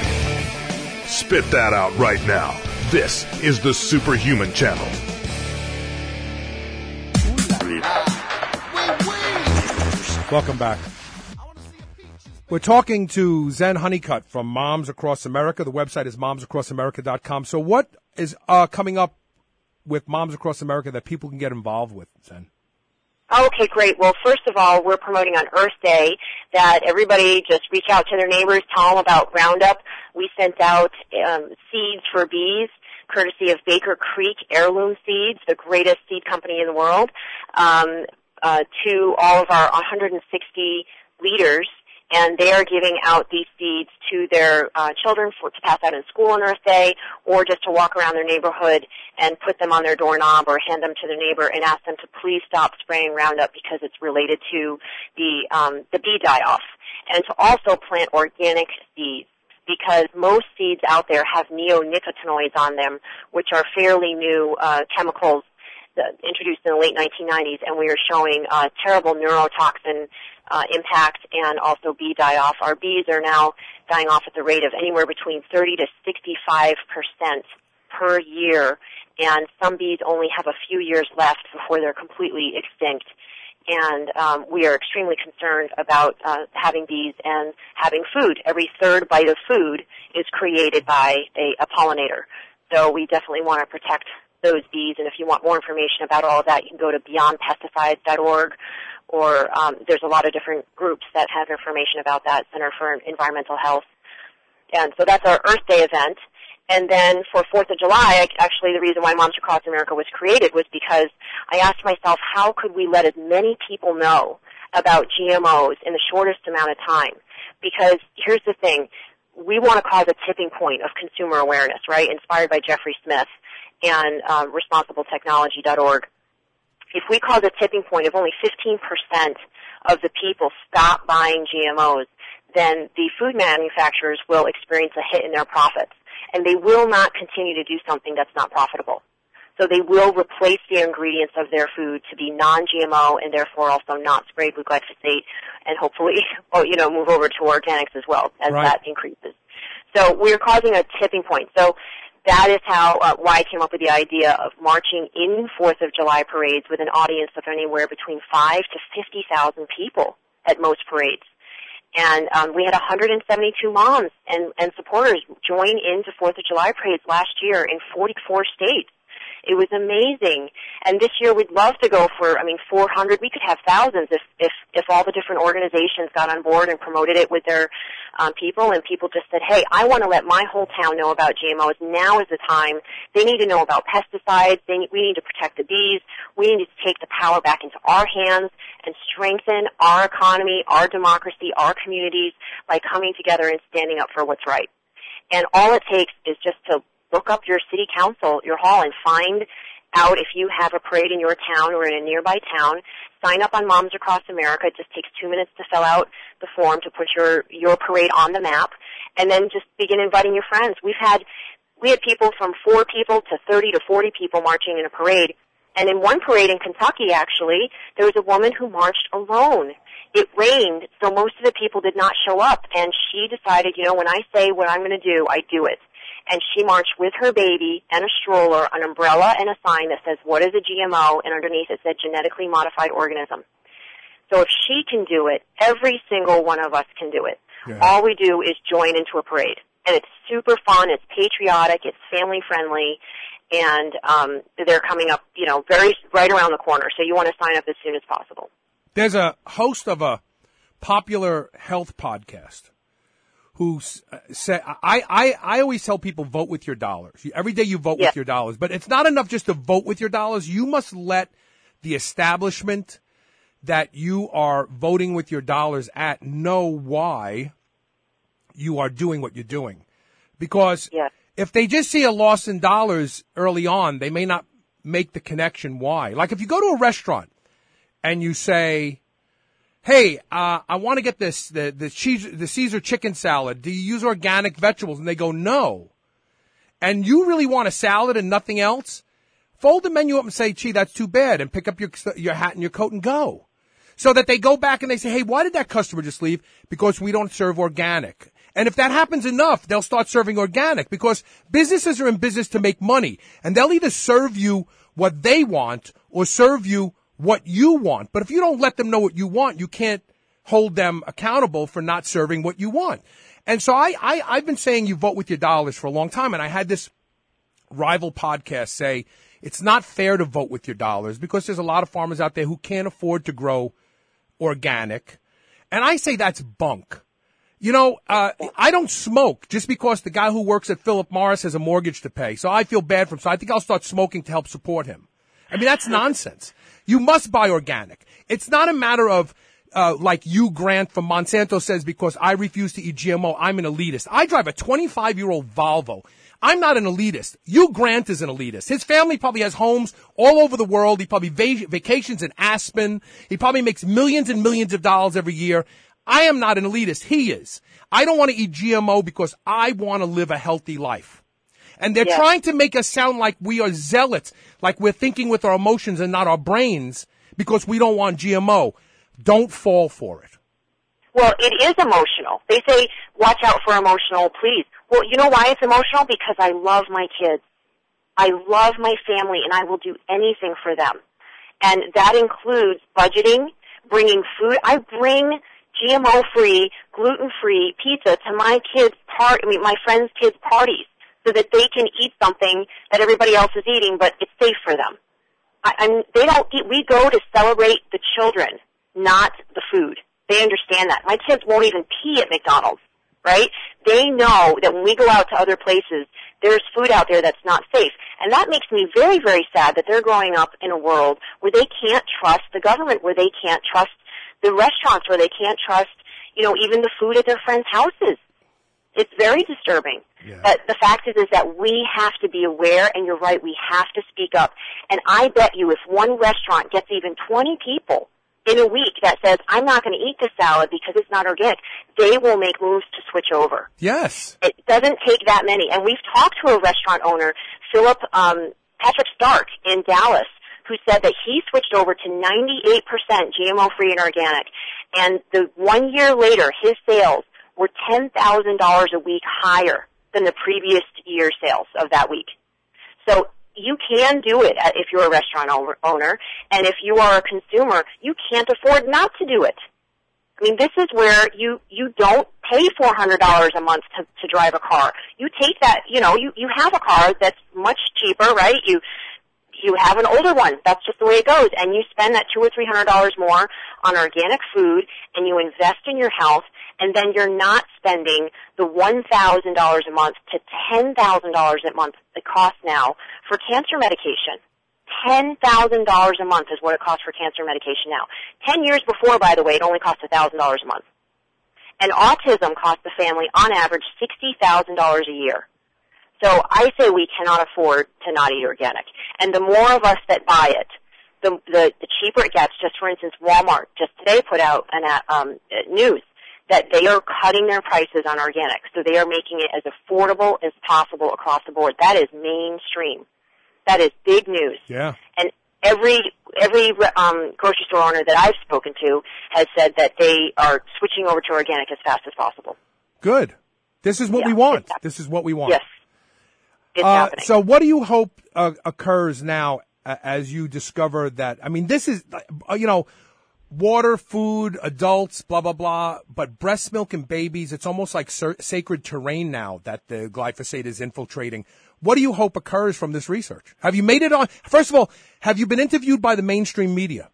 Spit that out right now. This is the Superhuman Channel. Welcome back. We're talking to Zen Honeycutt from Moms Across America. The website is moms across america dot com. So what is uh, coming up with Moms Across America that people can get involved with, Zen? Okay, great. Well, first of all, we're promoting on Earth Day that everybody just reach out to their neighbors, tell them about Roundup. We sent out um, seeds for bees, courtesy of Baker Creek Heirloom Seeds, the greatest seed company in the world, um, uh, to all of our one hundred sixty leaders. And they are giving out these seeds to their uh, children for, to pass out in school on Earth Day, or just to walk around their neighborhood and put them on their doorknob or hand them to their neighbor and ask them to please stop spraying Roundup because it's related to the um, the bee die-off. And to also plant organic seeds, because most seeds out there have neonicotinoids on them, which are fairly new uh, chemicals that introduced in the late nineteen nineties, and we are showing uh, terrible neurotoxin uh, impact and also bee die-off. Our bees are now dying off at the rate of anywhere between thirty to sixty-five percent per year, and some bees only have a few years left before they're completely extinct. And um, we are extremely concerned about uh, having bees and having food. Every third bite of food is created by a, a pollinator. So we definitely want to protect those bees. And if you want more information about all of that, you can go to beyond pesticides dot org, or um, there's a lot of different groups that have information about that, Center for Environmental Health. And so that's our Earth Day event. And then for fourth of July, actually the reason why Moms Across America was created was because I asked myself, how could we let as many people know about G M Os in the shortest amount of time? Because here's the thing, we want to cause a tipping point of consumer awareness, right, inspired by Jeffrey Smith and um, responsible technology dot org. If we cause a tipping point of only fifteen percent of the people stop buying G M Os, then the food manufacturers will experience a hit in their profits, and they will not continue to do something that's not profitable. So they will replace the ingredients of their food to be non-G M O and therefore also not sprayed with glyphosate, and hopefully, well, you know, move over to organics as well as right. that increases. So we're causing a tipping point. So that is how uh, why I came up with the idea of marching in fourth of July parades with an audience of anywhere between five to fifty thousand people at most parades. And um, we had one hundred seventy-two moms and, and supporters join into fourth of July parades last year in forty-four states. It was amazing. And this year we'd love to go for, I mean, four hundred. We could have thousands if, if, if all the different organizations got on board and promoted it with their um, people, and people just said, hey, I want to let my whole town know about G M Os. Now is the time. They need to know about pesticides. They need, we need to protect the bees. We need to take the power back into our hands and strengthen our economy, our democracy, our communities by coming together and standing up for what's right. And all it takes is just to look up your city council, your hall, and find out if you have a parade in your town or in a nearby town. Sign up on Moms Across America. It just takes two minutes to fill out the form to put your, your parade on the map, and then just begin inviting your friends. We've had, we had people from four people to thirty to forty people marching in a parade. And in one parade in Kentucky, actually, there was a woman who marched alone. It rained, so most of the people did not show up, and she decided, you know, when I say what I'm going to do, I do it. And she marched with her baby and a stroller, an umbrella, and a sign that says, what is a G M O? And underneath it said, genetically modified organism. So if she can do it, every single one of us can do it. Yeah. All we do is join into a parade. And it's super fun, it's patriotic, it's family friendly, and um, they're coming up, you know, very right around the corner. So you want to sign up as soon as possible. There's a host of a popular health podcast who say, I, I, I always tell people, vote with your dollars. Every day you vote yes. with your dollars. But it's not enough just to vote with your dollars. You must let the establishment that you are voting with your dollars at know why you are doing what you're doing. Because yes. if they just see a loss in dollars early on, they may not make the connection why. Like if you go to a restaurant and you say, hey, uh, I want to get this, the, the cheese, the Caesar chicken salad. Do you use organic vegetables? And they go, no. And you really want a salad and nothing else? Fold the menu up and say, gee, that's too bad, and pick up your, your hat and your coat and go. So that they go back and they say, hey, why did that customer just leave? Because we don't serve organic. And if that happens enough, they'll start serving organic, because businesses are in business to make money. And they'll either serve you what they want or serve you what you want. But if you don't let them know what you want, you can't hold them accountable for not serving what you want. And so I, I, I've been saying you vote with your dollars for a long time. And I had this rival podcast say it's not fair to vote with your dollars because there's a lot of farmers out there who can't afford to grow organic. And I say that's bunk. You know, uh, I don't smoke just because the guy who works at Philip Morris has a mortgage to pay. So I feel bad for him. So I think I'll start smoking to help support him. I mean, that's nonsense. You must buy organic. It's not a matter of, uh, like you, Grant from Monsanto says, because I refuse to eat G M O, I'm an elitist. I drive a twenty-five-year-old Volvo. I'm not an elitist. You, Grant, is an elitist. His family probably has homes all over the world. He probably va- vacations in Aspen. He probably makes millions and millions of dollars every year. I am not an elitist. He is. I don't want to eat G M O because I want to live a healthy life. And they're yeah. trying to make us sound like we are zealots, like we're thinking with our emotions and not our brains because we don't want G M O. Don't fall for it. Well, it is emotional. They say, watch out for emotional, please. Well, you know why it's emotional? Because I love my kids. I love my family, and I will do anything for them. And that includes budgeting, bringing food. I bring G M O-free, gluten-free pizza to my kids' part. I mean, my friends' kids' parties. so that they can eat something that everybody else is eating, but it's safe for them. I, I'm, they don't eat. We go to celebrate the children, not the food. They understand that. My kids won't even pee at McDonald's, right? They know that when we go out to other places, there's food out there that's not safe. And that makes me very, very sad that they're growing up in a world where they can't trust the government, where they can't trust the restaurants, where they can't trust, you know, even the food at their friends' houses. It's very disturbing. Yeah. But the fact is, is that we have to be aware, and you're right, we have to speak up. And I bet you if one restaurant gets even twenty people in a week that says, I'm not going to eat this salad because it's not organic, they will make moves to switch over. Yes. It doesn't take that many. And we've talked to a restaurant owner, Philip um, Patrick Stark in Dallas, who said that he switched over to ninety-eight percent G M O-free and organic. And the one year later, his sales were ten thousand dollars a week higher than the previous year's sales of that week. So you can do it if you're a restaurant owner, and if you are a consumer, you can't afford not to do it. I mean, this is where you, you don't pay four hundred dollars a month to, to drive a car. You take that, you know, you, you have a car that's much cheaper, right? You, you have an older one. That's just the way it goes. And you spend that two or three hundred dollars more on organic food, and you invest in your health, and then you're not spending the one thousand dollars a month to ten thousand dollars a month it costs now for cancer medication. ten thousand dollars a month is what it costs for cancer medication now. Ten years before, by the way, it only cost one thousand dollars a month. And autism costs the family, on average, sixty thousand dollars a year. So I say we cannot afford to not eat organic. And the more of us that buy it, the, the, the cheaper it gets. Just for instance, Walmart just today put out an um, news that they are cutting their prices on organic. So they are making it as affordable as possible across the board. That is mainstream. That is big news. Yeah. And every every um, grocery store owner that I've spoken to has said that they are switching over to organic as fast as possible. Good. This is what yeah, we want. This is what we want. Yes. It's uh, happening. So what do you hope uh, occurs now uh, as you discover that? I mean, this is, uh, you know, water, food, adults, blah, blah, blah. But breast milk and babies, it's almost like ser- sacred terrain now that the glyphosate is infiltrating. What do you hope occurs from this research? Have you made it on? First of all, have you been interviewed by the mainstream media?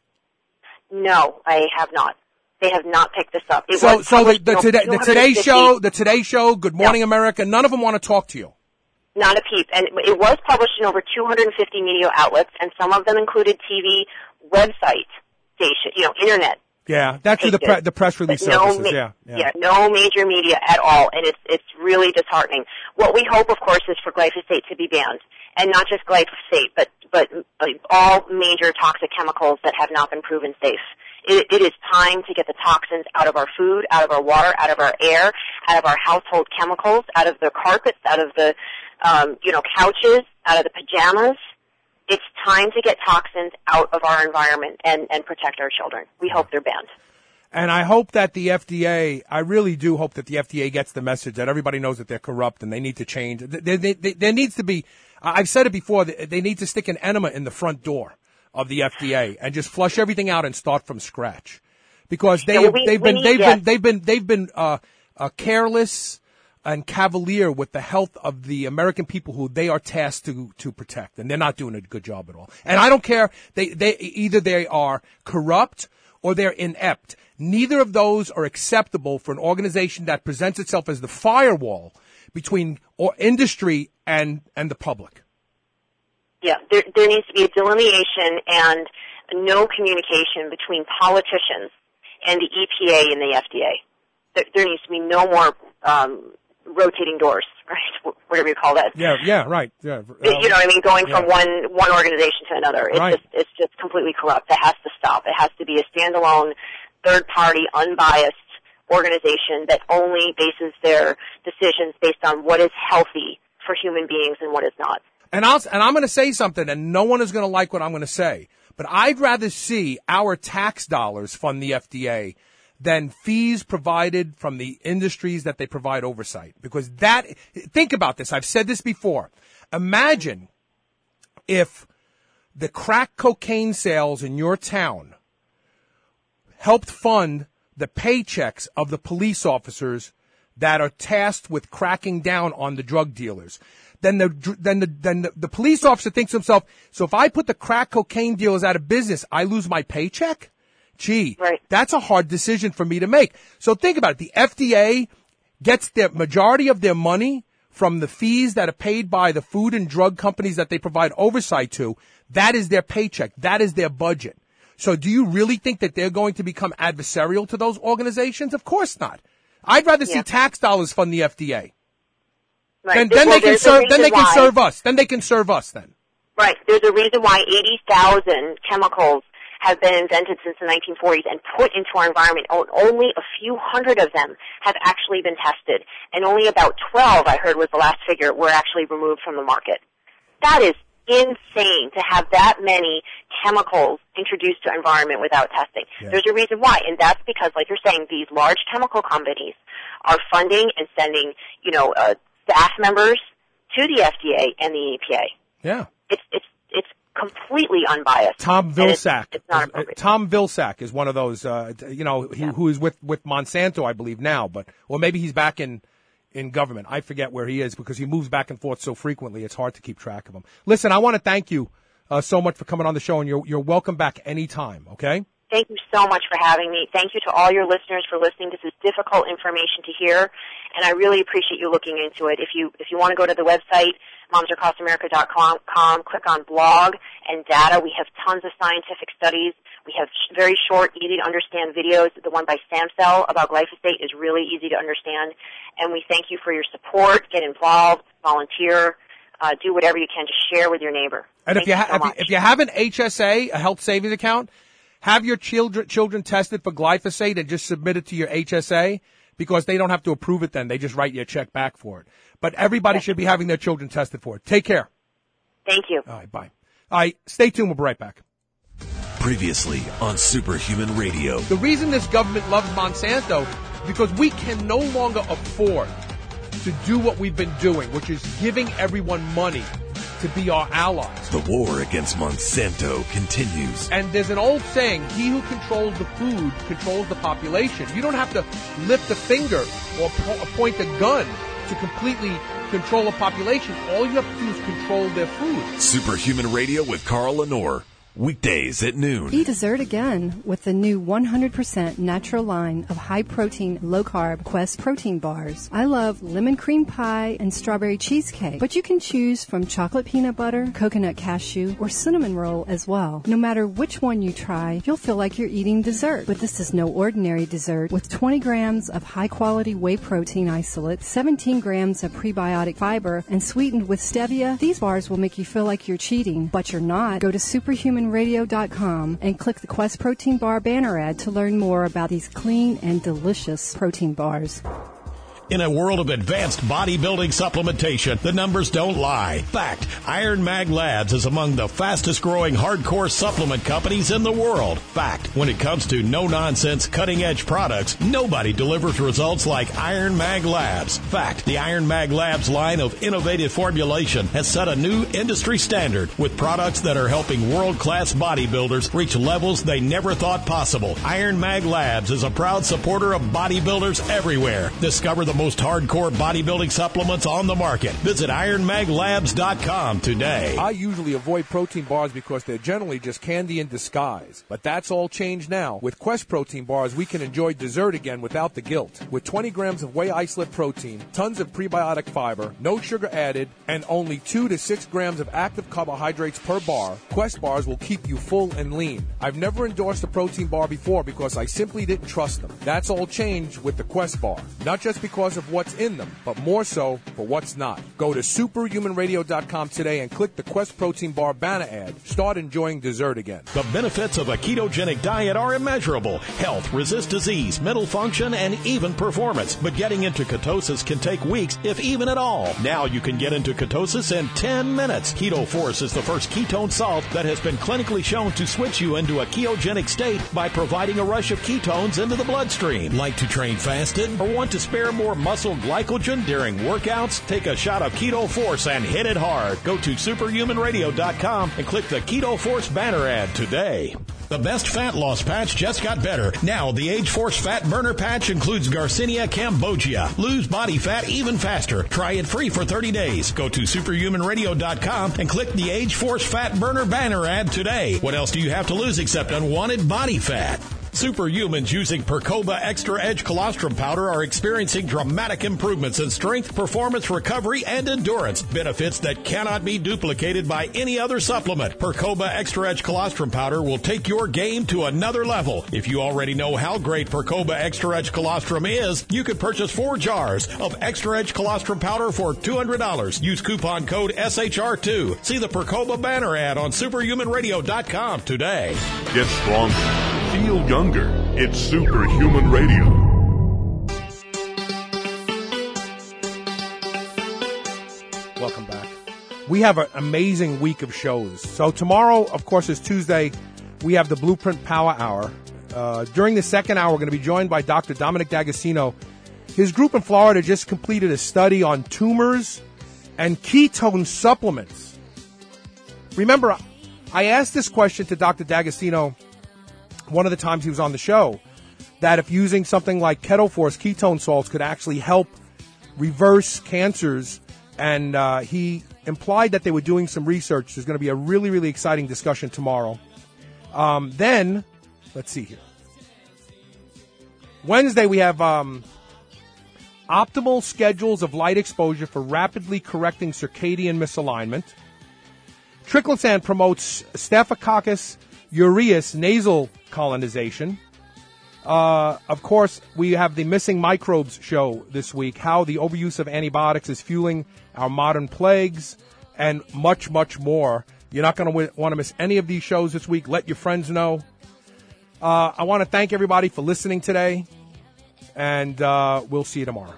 No, I have not. They have not picked this up. It so, so the, the, you know, today, the Today Show, the Today Show, Good Morning no. America, none of them want to talk to you. Not a peep. And it was published in over two hundred fifty media outlets, and some of them included T V, website, station, you know, internet. Yeah, that's through the, pre- the press release no services, ma- yeah, yeah. Yeah, no major media at all, and it's it's really disheartening. What we hope, of course, is for glyphosate to be banned, and not just glyphosate, but, but all major toxic chemicals that have not been proven safe. It, it is time to get the toxins out of our food, out of our water, out of our air, out of our household chemicals, out of the carpets, out of the, um, you know, couches, out of the pajamas. It's time to get toxins out of our environment and, and protect our children. We hope they're banned. And I hope that the F D A, I really do hope that the F D A gets the message that everybody knows that they're corrupt and they need to change. There, there, there, there needs to be, I've said it before, they need to stick an enema in the front door of the F D A and just flush everything out and start from scratch. Because they, yeah, we, they've, been, need, they've, yes. been, they've been, they've been, they've been, uh, uh, careless and cavalier with the health of the American people who they are tasked to, to protect. And they're not doing a good job at all. And I don't care. They, they, either they are corrupt or they're inept. Neither of those are acceptable for an organization that presents itself as the firewall between or industry and, and the public. Yeah, there, there needs to be a delineation and no communication between politicians and the E P A and the F D A. There, there needs to be no more um, rotating doors, right? Whatever you call that. Yeah, yeah, right. Yeah, um, you know what I mean? Going yeah. from one one organization to another, it's right. just it's just completely corrupt. It has to stop. It has to be a standalone, third-party, unbiased organization that only bases their decisions based on what is healthy for human beings and what is not. And I'll and I'm going to say something, and no one is going to like what I'm going to say, but I'd rather see our tax dollars fund the F D A than fees provided from the industries that they provide oversight. Because that, think about this. I've said this before. Imagine if the crack cocaine sales in your town helped fund the paychecks of the police officers that are tasked with cracking down on the drug dealers. Then the then the then the, the police officer thinks to himself, so if I put the crack cocaine dealers out of business, I lose my paycheck? Gee, right. That's a hard decision for me to make. So think about it. The F D A gets the majority of their money from the fees that are paid by the food and drug companies that they provide oversight to. That is their paycheck. That is their budget. So do you really think that they're going to become adversarial to those organizations? Of course not. I'd rather yeah. see tax dollars fund the F D A. Right. Then, then well, they can serve. Then they can why, serve us. Then they can serve us. Then. Right. There's a reason why eighty thousand chemicals have been invented since the nineteen forties and put into our environment. Only a few hundred of them have actually been tested, and only about twelve, I heard, was the last figure, were actually removed from the market. That is insane to have that many chemicals introduced to environment without testing. Yeah. There's a reason why, and that's because, like you're saying, these large chemical companies are funding and sending, you know, uh, staff members to the F D A and the E P A. Yeah. It's it's it's completely unbiased. Tom Vilsack. It's, it's not appropriate. Tom Vilsack is one of those, uh, you know, who, yeah. who is with, with Monsanto, I believe, now, but, or maybe he's back in, in government. I forget where he is because he moves back and forth so frequently. It's hard to keep track of him. Listen, I want to thank you, uh, so much for coming on the show, and you're, you're welcome back anytime, okay? Thank you so much for having me. Thank you to all your listeners for listening. This is difficult information to hear, and I really appreciate you looking into it. If you if you want to go to the website, moms across america dot com, click on blog and data. We have tons of scientific studies. We have very short, easy-to-understand videos. The one by StamCell about glyphosate is really easy to understand, and we thank you for your support. Get involved, volunteer, uh, do whatever you can to share with your neighbor. And thank if you, ha- you so if, you, if you have an H S A, a health savings account, have your children children tested for glyphosate and just submit it to your H S A because they don't have to approve it then. They just write you a check back for it. But everybody should be having their children tested for it. Take care. Thank you. All right, bye. All right, stay tuned. We'll be right back. Previously on Superhuman Radio. The reason this government loves Monsanto is because we can no longer afford to do what we've been doing, which is giving everyone money to be our allies. The war against Monsanto continues. And there's an old saying, he who controls the food controls the population. You don't have to lift a finger or po- point a gun to completely control a population. All you have to do is control their food. Superhuman Radio with Carl Lenore. Weekdays at noon. Eat dessert again with the new one hundred percent natural line of high-protein, low-carb Quest protein bars. I love lemon cream pie and strawberry cheesecake, but you can choose from chocolate peanut butter, coconut cashew, or cinnamon roll as well. No matter which one you try, you'll feel like you're eating dessert. But this is no ordinary dessert. With twenty grams of high-quality whey protein isolate, seventeen grams of prebiotic fiber, and sweetened with stevia, these bars will make you feel like you're cheating, but you're not. Go to superhuman radio dot com and click the Quest Protein Bar banner ad to learn more about these clean and delicious protein bars. In a world of advanced bodybuilding supplementation, the numbers don't lie. Fact, Iron Mag Labs is among the fastest growing hardcore supplement companies in the world. Fact, when it comes to no-nonsense, cutting-edge products, nobody delivers results like Iron Mag Labs. Fact, the Iron Mag Labs line of innovative formulation has set a new industry standard with products that are helping world-class bodybuilders reach levels they never thought possible. Iron Mag Labs is a proud supporter of bodybuilders everywhere. Discover the most hardcore bodybuilding supplements on the market. Visit iron mag labs dot com today. I usually avoid protein bars because they're generally just candy in disguise. But that's all changed now. With Quest protein bars, we can enjoy dessert again without the guilt. With twenty grams of whey isolate protein, tons of prebiotic fiber, no sugar added, and only two to six grams of active carbohydrates per bar, Quest bars will keep you full and lean. I've never endorsed a protein bar before because I simply didn't trust them. That's all changed with the Quest bar. Not just because of what's in them, but more so for what's not. Go to superhuman radio dot com today and click the Quest Protein Bar banner ad. Start enjoying dessert again. The benefits of a ketogenic diet are immeasurable. Health, resist disease, mental function, and even performance. But getting into ketosis can take weeks, if even at all. Now you can get into ketosis in ten minutes. Keto Force is the first ketone salt that has been clinically shown to switch you into a ketogenic state by providing a rush of ketones into the bloodstream. Like to train fasted or want to spare more muscle glycogen during workouts? Take a shot of Keto Force and hit it hard. Go to superhuman radio dot com and click the Keto Force banner ad today. The best fat loss patch just got better. Now, the Age Force Fat Burner Patch includes Garcinia cambogia. Lose body fat even faster. Try it free for thirty days. Go to superhuman radio dot com and click the Age Force Fat Burner banner ad today. What else do you have to lose except unwanted body fat? Superhumans using Percoba Extra Edge Colostrum Powder are experiencing dramatic improvements in strength, performance, recovery, and endurance. Benefits that cannot be duplicated by any other supplement. Percoba Extra Edge Colostrum Powder will take your game to another level. If you already know how great Percoba Extra Edge Colostrum is, you could purchase four jars of Extra Edge Colostrum Powder for two hundred dollars. Use coupon code S H R two. See the Percoba banner ad on superhuman radio dot com today. Get stronger. Feel younger. It's Superhuman Radio. Welcome back. We have an amazing week of shows. So tomorrow, of course, is Tuesday. We have the Blueprint Power Hour. Uh, during the second hour, we're going to be joined by Doctor Dominic D'Agostino. His group in Florida just completed a study on tumors and ketone supplements. Remember, I asked this question to Doctor D'Agostino one of the times he was on the show, that if using something like KetoForce ketone salts could actually help reverse cancers, and uh, he implied that they were doing some research. There's going to be a really, really exciting discussion tomorrow. Um, then, let's see here. Wednesday, we have um, optimal schedules of light exposure for rapidly correcting circadian misalignment. Triclosan promotes Staphylococcus aureus nasal colonization. Uh, of course, we have the Missing Microbes show this week, how the overuse of antibiotics is fueling our modern plagues, and much, much more. You're not going to w- want to miss any of these shows this week. Let your friends know. Uh, I want to thank everybody for listening today, and uh, we'll see you tomorrow.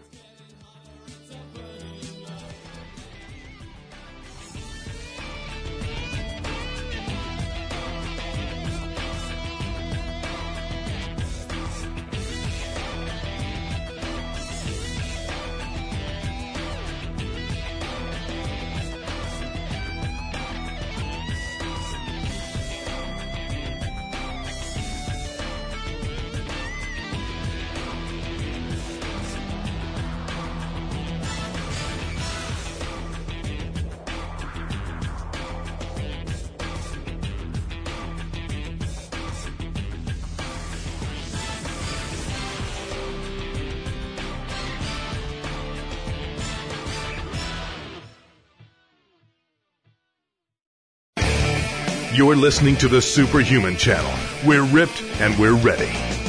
You're listening to the Superhuman Channel. We're ripped and we're ready.